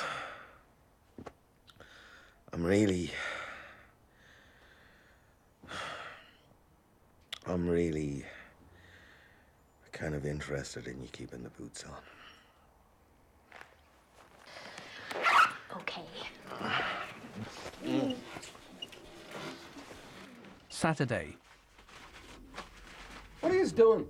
I'm really... I'm really kind of interested in you keeping the boots on. Saturday. What are you doing?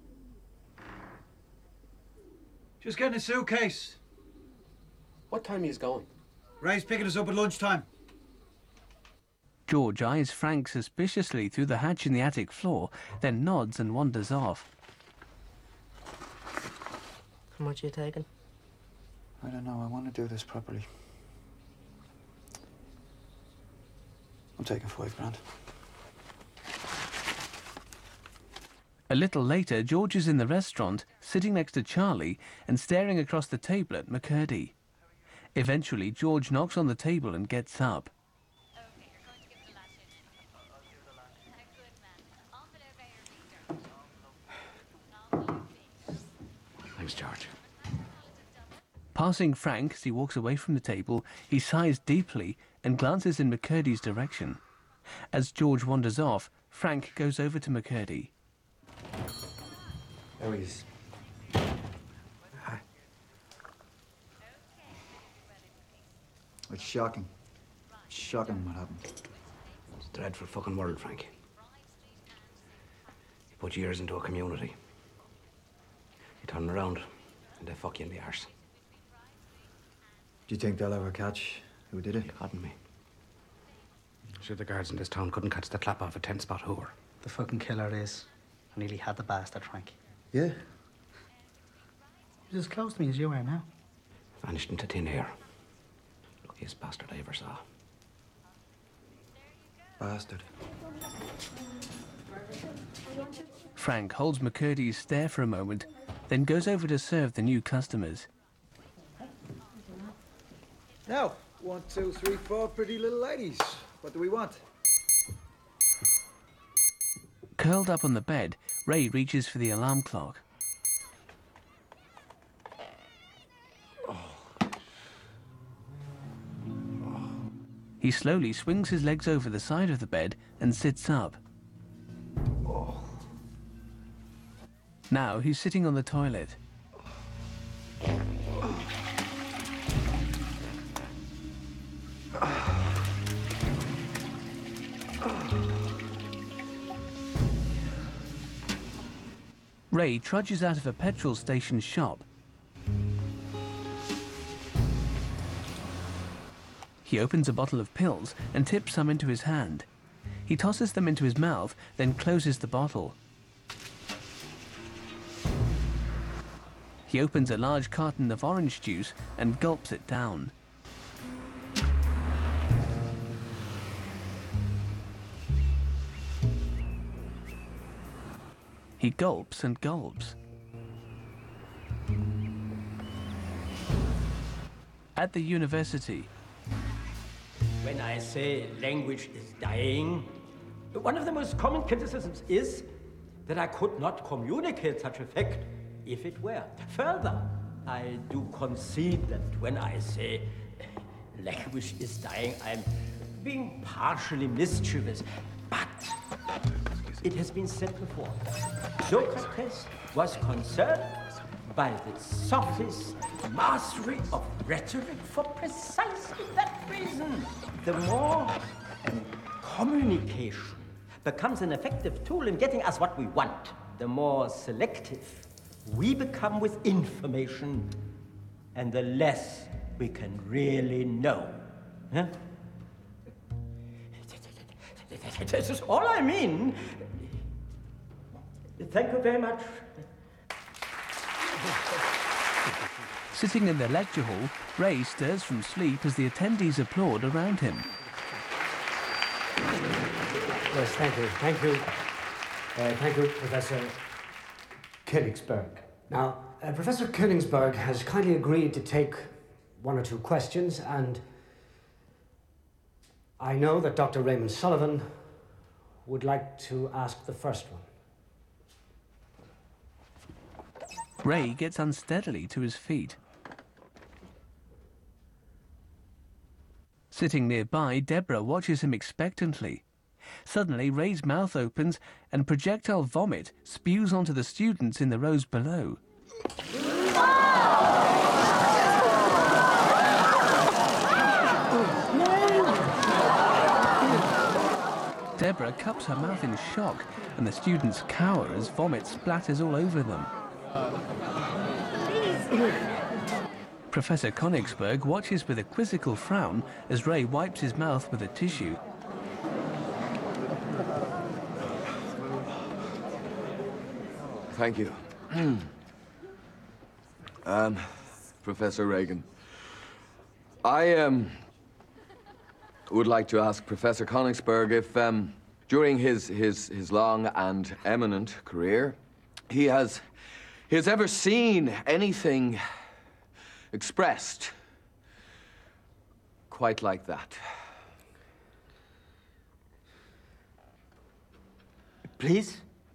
Just getting a suitcase. What time are you going? Ray's picking us up at lunchtime. George eyes Frank suspiciously through the hatch in the attic floor, then nods and wanders off. How much are you taking? I don't know. I want to do this properly. I'm taking five grand. A little later, George is in the restaurant, sitting next to Charlie and staring across the table at McCurdy. Eventually, George knocks on the table and gets up. Thanks, George. Passing Frank as he walks away from the table, he sighs deeply and glances in McCurdy's direction. As George wanders off, Frank goes over to McCurdy. There he is. Hi. It's shocking. It's shocking what happened. It's a dreadful fucking world, Frank. You put years into a community. You turn around and they fuck you in the arse. Do you think they'll ever catch who did it? You couldn't me. Sure, the guards in this town couldn't catch the clap off a ten-spot whore. The fucking killer is. I nearly had the bastard, Frank. Yeah. He's as close to me as you are now. Vanished into thin air. Luckiest bastard I ever saw. Bastard. Frank holds McCurdy's stare for a moment, then goes over to serve the new customers. Now, one, two, three, four pretty little ladies. What do we want? Curled up on the bed, Ray reaches for the alarm clock. He slowly swings his legs over the side of the bed and sits up. Now he's sitting on the toilet. Ray trudges out of a petrol station shop. He opens a bottle of pills and tips some into his hand. He tosses them into his mouth, then closes the bottle. He opens a large carton of orange juice and gulps it down. He gulps and gulps. At the university, when I say language is dying, one of the most common criticisms is that I could not communicate such a fact if it were. Further, I do concede that when I say language is dying, I'm being partially mischievous. But it has been said before, Socrates was concerned by the sophist mastery of rhetoric for precisely that reason. The more um, communication becomes an effective tool in getting us what we want, the more selective we become with information, and the less we can really know. Huh? This is all I mean. Thank you very much. sitting in the lecture hall, Ray stirs from sleep as the attendees applaud around him. Yes, thank you. Thank you. Uh, thank you, Professor Königsberg. Now, uh, Professor Königsberg has kindly agreed to take one or two questions, and I know that Doctor Raymond Sullivan would like to ask the first one. Ray gets unsteadily to his feet. Sitting nearby, Deborah watches him expectantly. Suddenly, Ray's mouth opens and projectile vomit spews onto the students in the rows below. Barbara cups her mouth in shock, and the students cower as vomit splatters all over them. Professor Konigsberg watches with a quizzical frown as Ray wipes his mouth with a tissue. Thank you. um, Professor Reagan. I, um, would like to ask Professor Konigsberg if, um, during his, his, his long and eminent career, he has, he has ever seen anything expressed quite like that. Please?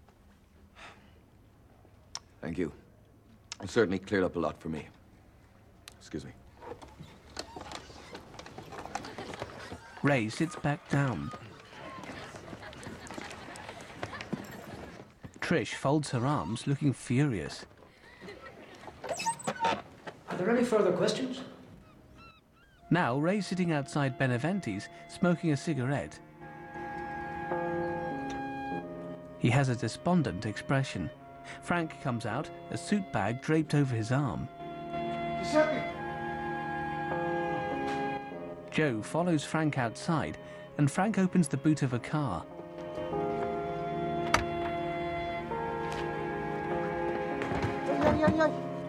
Thank you. It certainly cleared up a lot for me. Excuse me. Ray sits back down. Trish folds her arms, looking furious. Are there any further questions? Now, Ray's sitting outside Beneventi's, smoking a cigarette. He has a despondent expression. Frank comes out, a suit bag draped over his arm. Giuseppe! Joe follows Frank outside, and Frank opens the boot of a car. Ay, ay, ay.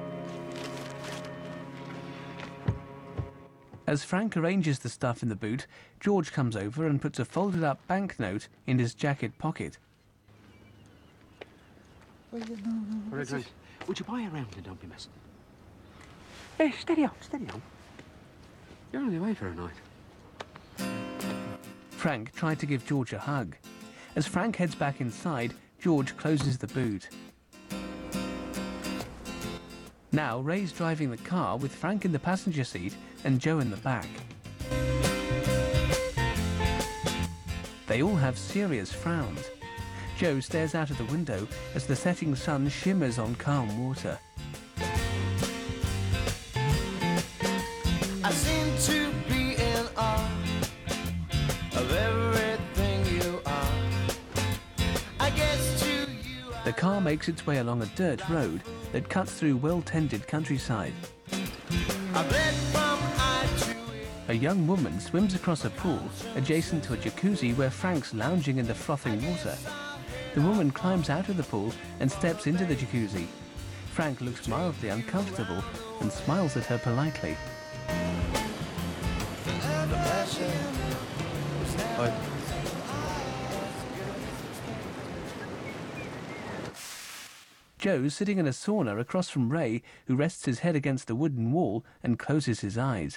As Frank arranges the stuff in the boot, George comes over and puts a folded-up banknote in his jacket pocket. Very good. Would you buy around and don't be messing? Hey, steady on, steady on. You're only away for a night. Frank tried to give George a hug. As Frank heads back inside, George closes the boot. Now, Ray's driving the car with Frank in the passenger seat and Joe in the back. They all have serious frowns. Joe stares out of the window as the setting sun shimmers on calm water. I seem to be in awe of everything you are. I guess to you The car makes its way along a dirt road that cuts through well-tended countryside. I've read from eye to ear. A young woman swims across a pool adjacent to a jacuzzi where Frank's lounging in the frothing water. The woman climbs out of the pool and steps into the jacuzzi. Frank looks mildly uncomfortable and smiles at her politely. Joe's sitting in a sauna across from Ray, who rests his head against a wooden wall and closes his eyes.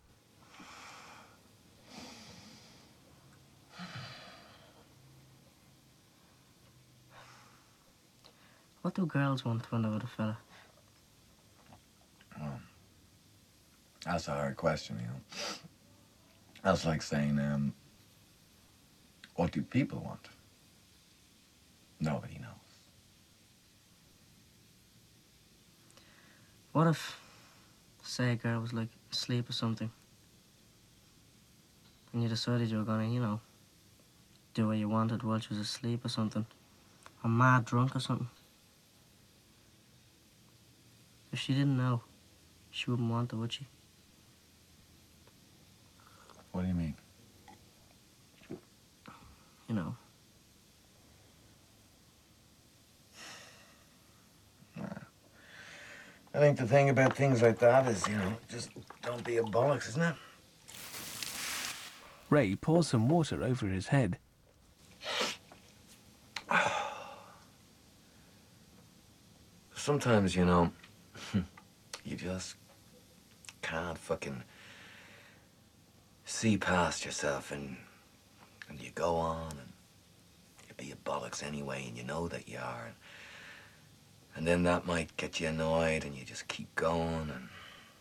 What do girls want when they're with a fella? Well, that's a hard question, you know. That's like saying, um, what do people want? Nobody knows. What if, say, a girl was like asleep or something, and you decided you were gonna, you know, do what you wanted while she was asleep or something, or mad drunk or something? If she didn't know, she wouldn't want it, would she? What do you mean? You know. I think the thing about things like that is, you know, just don't be a bollocks, isn't it? Ray pours some water over his head. Sometimes, you know, you just can't fucking see past yourself, and and you go on and you be a bollocks anyway, and you know that you are. And, and then that might get you annoyed, and you just keep going. And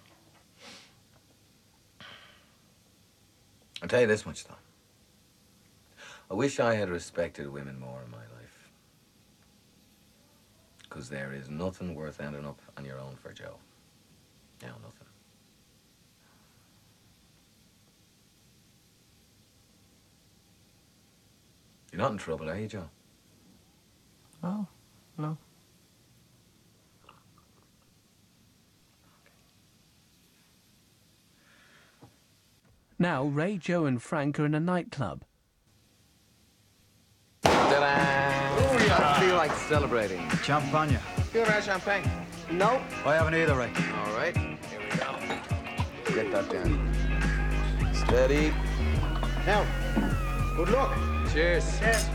I'll tell you this much, though. I wish I had respected women more in my life. Because there is nothing worth ending up on your own for, Joe. No, nothing. You're not in trouble, are you, Joe? Oh, no. Now, Ray, Joe, and Frank are in a nightclub. Ta-da! Oh, yeah. I feel like celebrating. Champagne. You ever had champagne? No. I haven't either, Ray. All right, here we go. Get that down. Steady. Now, good luck. Cheers. Cheers.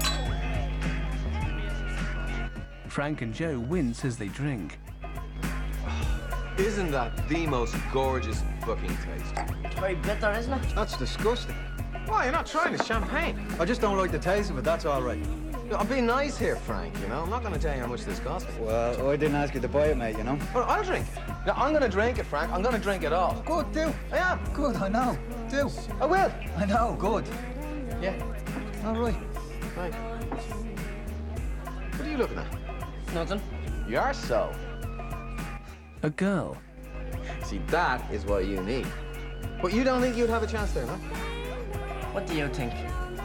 Frank and Joe wince as they drink. Isn't that the most gorgeous fucking taste? It's very bitter, isn't it? That's disgusting. Why, you're not trying this champagne. I just don't like the taste of it, that's all right. I'm being nice here, Frank, you know? I'm not going to tell you how much this cost me. Well, I didn't ask you to buy it, mate, you know? Well, I'll drink it. No, I'm going to drink it, Frank. I'm going to drink it all. Good, do. I am. Good, I know. Do. I will. I know, good. Yeah. All right. Frank. What are you looking at? Nothing. You're so. A girl. See, that is what you need. But you don't think you'd have a chance there, no? What do you think?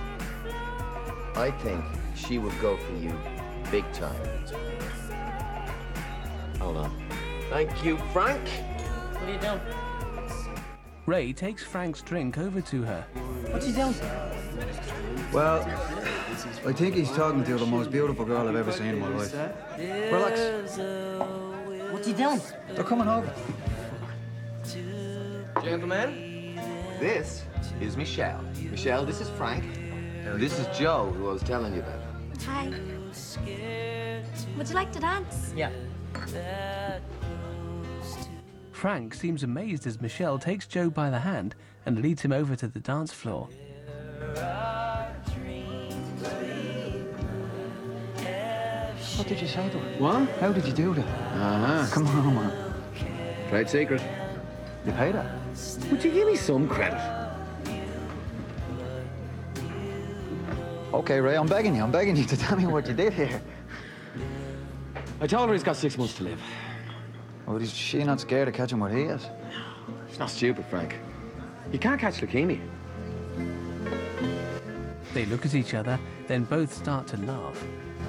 I think she would go for you big time. Hold on. Thank you, Frank. What are you doing? Ray takes Frank's drink over to her. What's he doing? Well, I think he's talking to the most beautiful girl I've ever seen in my life. Relax. What's he doing? They're coming over. Gentlemen, this is Michelle. Michelle, this is Frank. And this is Joe, who I was telling you about. Hi. Would you like to dance? Yeah. Frank seems amazed as Michelle takes Joe by the hand and leads him over to the dance floor. What did you say to her? What? How did you do that? Uh-huh. Come on, man. Trade secret. You paid her? Would you give me some credit? Okay, Ray, I'm begging you. I'm begging you to tell me what you did here. I told her he's got six months to live. Oh, is she not scared of catching what he is? She's not stupid, Frank. You can't catch leukemia. They look at each other, then both start to laugh.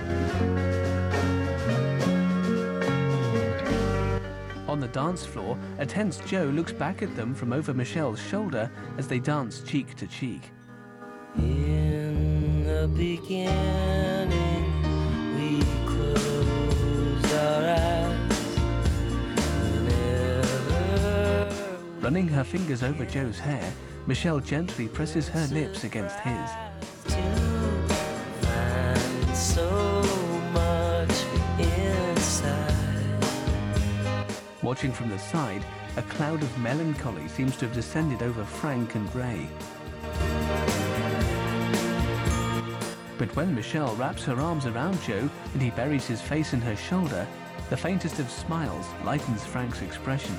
On the dance floor, a tense Joe looks back at them from over Michelle's shoulder as they dance cheek to cheek. In the beginning, we closed our eyes. Whenever Running her fingers over Joe's hair, Michelle gently presses her lips against his. find so much inside. Watching from the side, a cloud of melancholy seems to have descended over Frank and Ray. But when Michelle wraps her arms around Joe and he buries his face in her shoulder, the faintest of smiles lightens Frank's expression.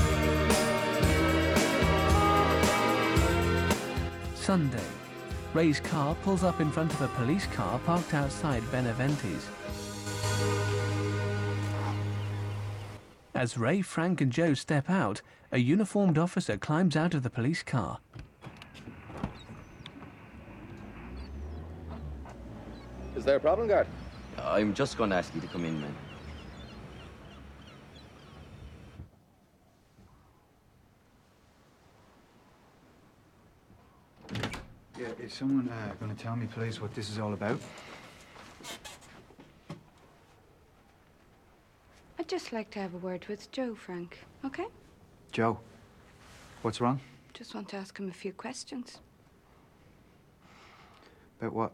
Sunday. Ray's car pulls up in front of a police car parked outside Beneventi's. As Ray, Frank and Joe step out, a uniformed officer climbs out of the police car. Is there a problem, guard? I'm just going to ask you to come in, man. Yeah, is someone uh, going to tell me, please, what this is all about? I'd just like to have a word with Joe, Frank, okay? Joe, what's wrong? Just want to ask him a few questions. About what?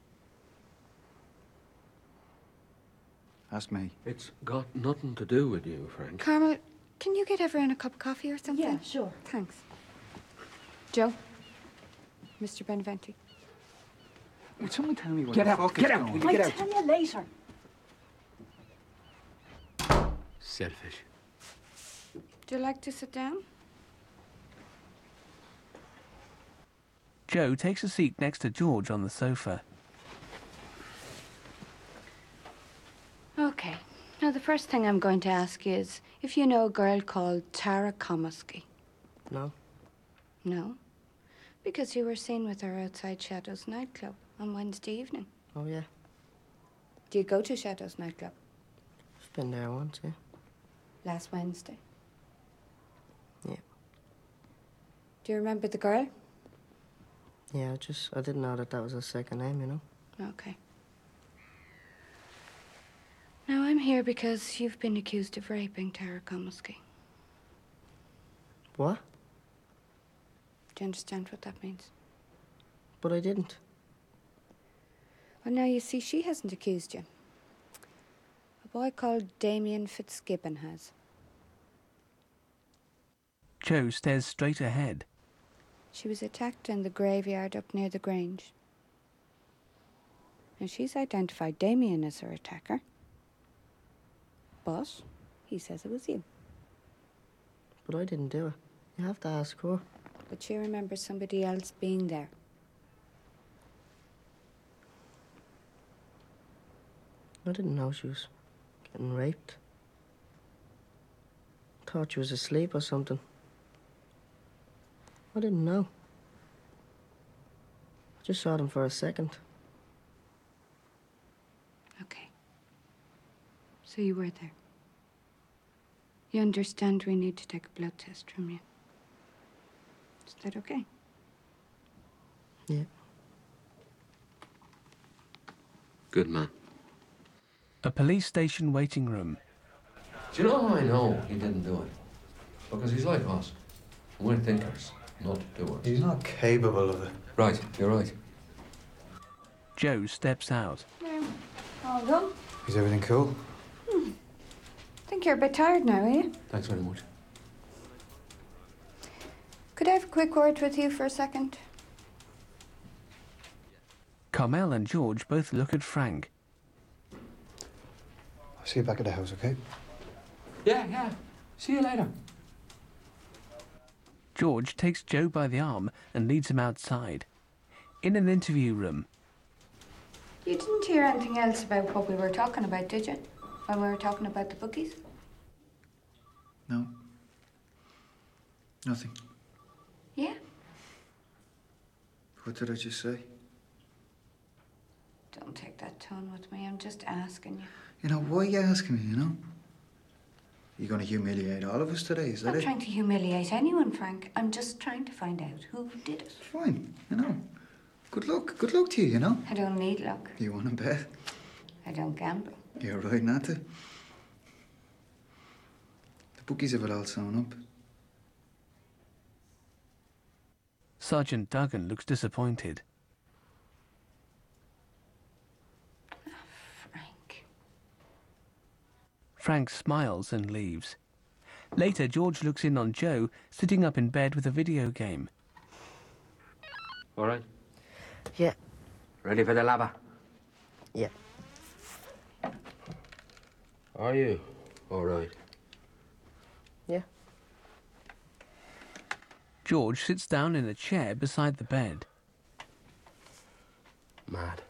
Ask me. It's got nothing to do with you, Frank. Carmel, can you get everyone a cup of coffee or something? Yeah, sure. Thanks. Joe? Mister Beneventi? Would someone tell me what Get the out, fuck get is out, going will on? you get I'll out? tell you later. Selfish. Do you like to sit down? Joe takes a seat next to George on the sofa. Okay. Now, the first thing I'm going to ask you is if you know a girl called Tara Comusky. No. No? Because you were seen with her outside Shadows nightclub on Wednesday evening. Oh, yeah. Do you go to Shadows nightclub? I've been there once, yeah. Last Wednesday. Yeah. Do you remember the girl? Yeah, I just, I didn't know that that was her second name, you know? Okay. Now, I'm here because you've been accused of raping Tara Comiskey. What? Do you understand what that means? But I didn't. Well, now, you see, she hasn't accused you. A boy called Damien Fitzgibbon has. Joe stares straight ahead. She was attacked in the graveyard up near the Grange. Now, she's identified Damien as her attacker. But he says it was you. But I didn't do it. You have to ask her. But she remembers somebody else being there. I didn't know she was getting raped. Thought she was asleep or something. I didn't know. I just saw them for a second. Okay. So you were there. You understand we need to take a blood test from you. Is that okay? Yeah. Good man. A police station waiting room. Do you know how I know he didn't do it? Because he's like us. We're thinkers, not doers. He's not capable of it. Right, you're right. Joe steps out. No. All done. Is everything cool? Hmm. Think you're a bit tired now, are you? Thanks very much. Could I have a quick word with you for a second? Carmel and George both look at Frank. I'll see you back at the house, okay? Yeah, yeah. See you later. George takes Joe by the arm and leads him outside. In an interview room. You didn't hear anything else about what we were talking about, did you? When we were talking about the bookies? No. Nothing. Yeah? What did I just say? Don't take that tone with me. I'm just asking you. You know, why are you asking me, you know? You're going to humiliate all of us today, is I'm that not it? trying to humiliate anyone, Frank. I'm just trying to find out who did it. Fine, you know. Good luck. Good luck to you, you know? I don't need luck. You want to bet? I don't gamble. You're right not to. The bookies have it all sewn up. Sergeant Duggan looks disappointed. Frank. Frank smiles and leaves. Later, George looks in on Joe, sitting up in bed with a video game. All right? Yeah. Ready for the lava? Yeah. Are you? All right. Yeah. George sits down in a chair beside the bed. Mad.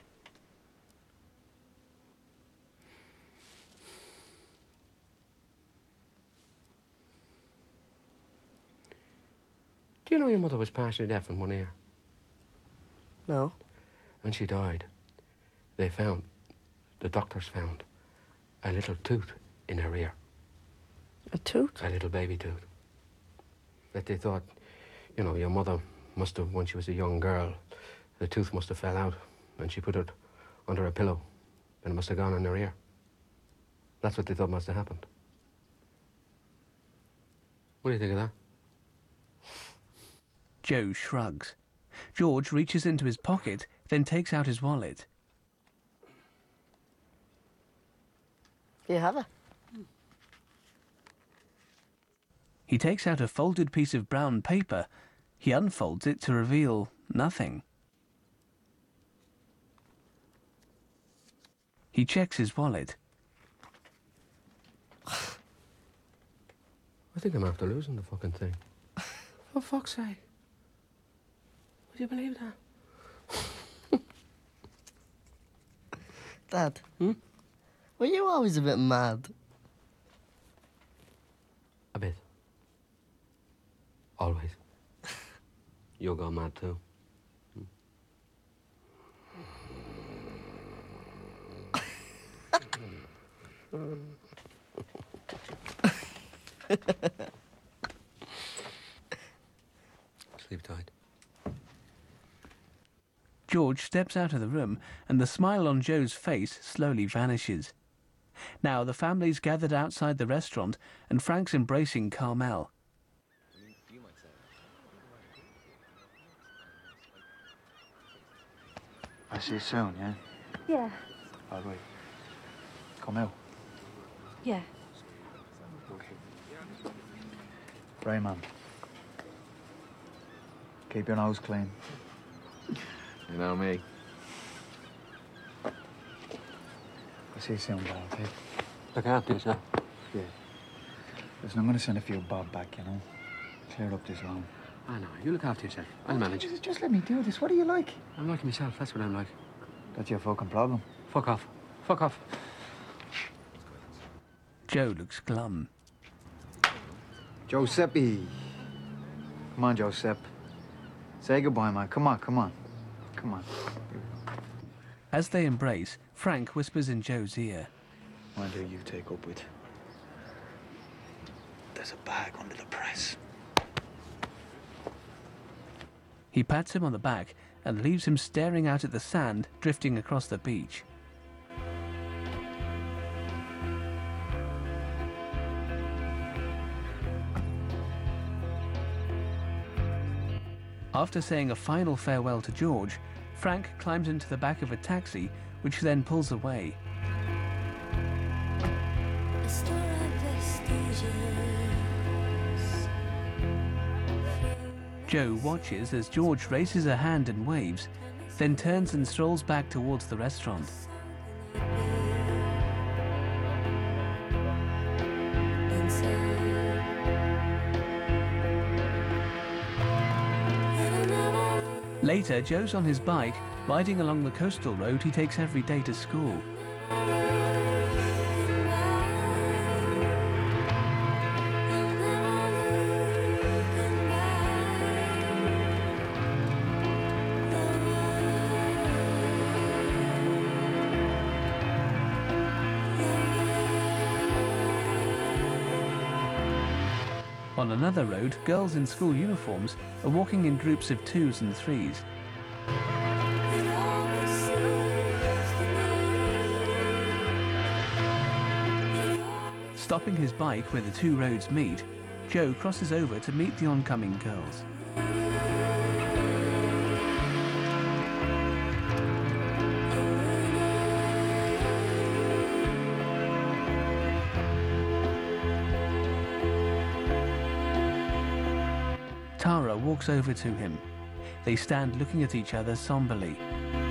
Do you know your mother was partially deaf in one ear? No. When she died, they found, the doctors found, a little tooth in her ear. A tooth? A little baby tooth. That they thought, you know, your mother must have, when she was a young girl, the tooth must have fell out and she put it under a pillow and it must have gone in her ear. That's what they thought must have happened. What do you think of that? Joe shrugs. George reaches into his pocket, then takes out his wallet. You have it? He takes out a folded piece of brown paper. He unfolds it to reveal nothing. He checks his wallet. I think I'm after losing the fucking thing. For fuck's sake. Would you believe that? Dad. Hmm? Were you always a bit mad? A bit. Always. You'll go mad too. Hmm. Sleep tight. George steps out of the room and the smile on Joe's face slowly vanishes. Now the family's gathered outside the restaurant and Frank's embracing Carmel. I'll see you soon, yeah? Yeah, All right. Come out. yeah. Raymond. Keep your nose clean. You know me. I'll see you soon, boy, okay? Look after yourself. Yeah. Listen, I'm gonna send a few bob back, you know? Clear up this loan. I know. You look after yourself. I'll manage. Just, just let me do this. What are you like? I'm like myself. That's what I'm like. That's your fucking problem. Fuck off. Fuck off. Joe looks glum. Giuseppe. Come on, Giuseppe. Say goodbye, man. Come on, come on. Come on. As they embrace, Frank whispers in Joe's ear. When do you take up with? There's a bag under the press. He pats him on the back and leaves him staring out at the sand drifting across the beach. After saying a final farewell to George, Frank climbs into the back of a taxi, which then pulls away. Joe watches as George raises a hand and waves, then turns and strolls back towards the restaurant. Later, Joe's on his bike, riding along the coastal road he takes every day to school. On another road, girls in school uniforms are walking in groups of twos and threes. Stopping his bike where the two roads meet, Joe crosses over to meet the oncoming girls. Tara walks over to him. They stand looking at each other somberly.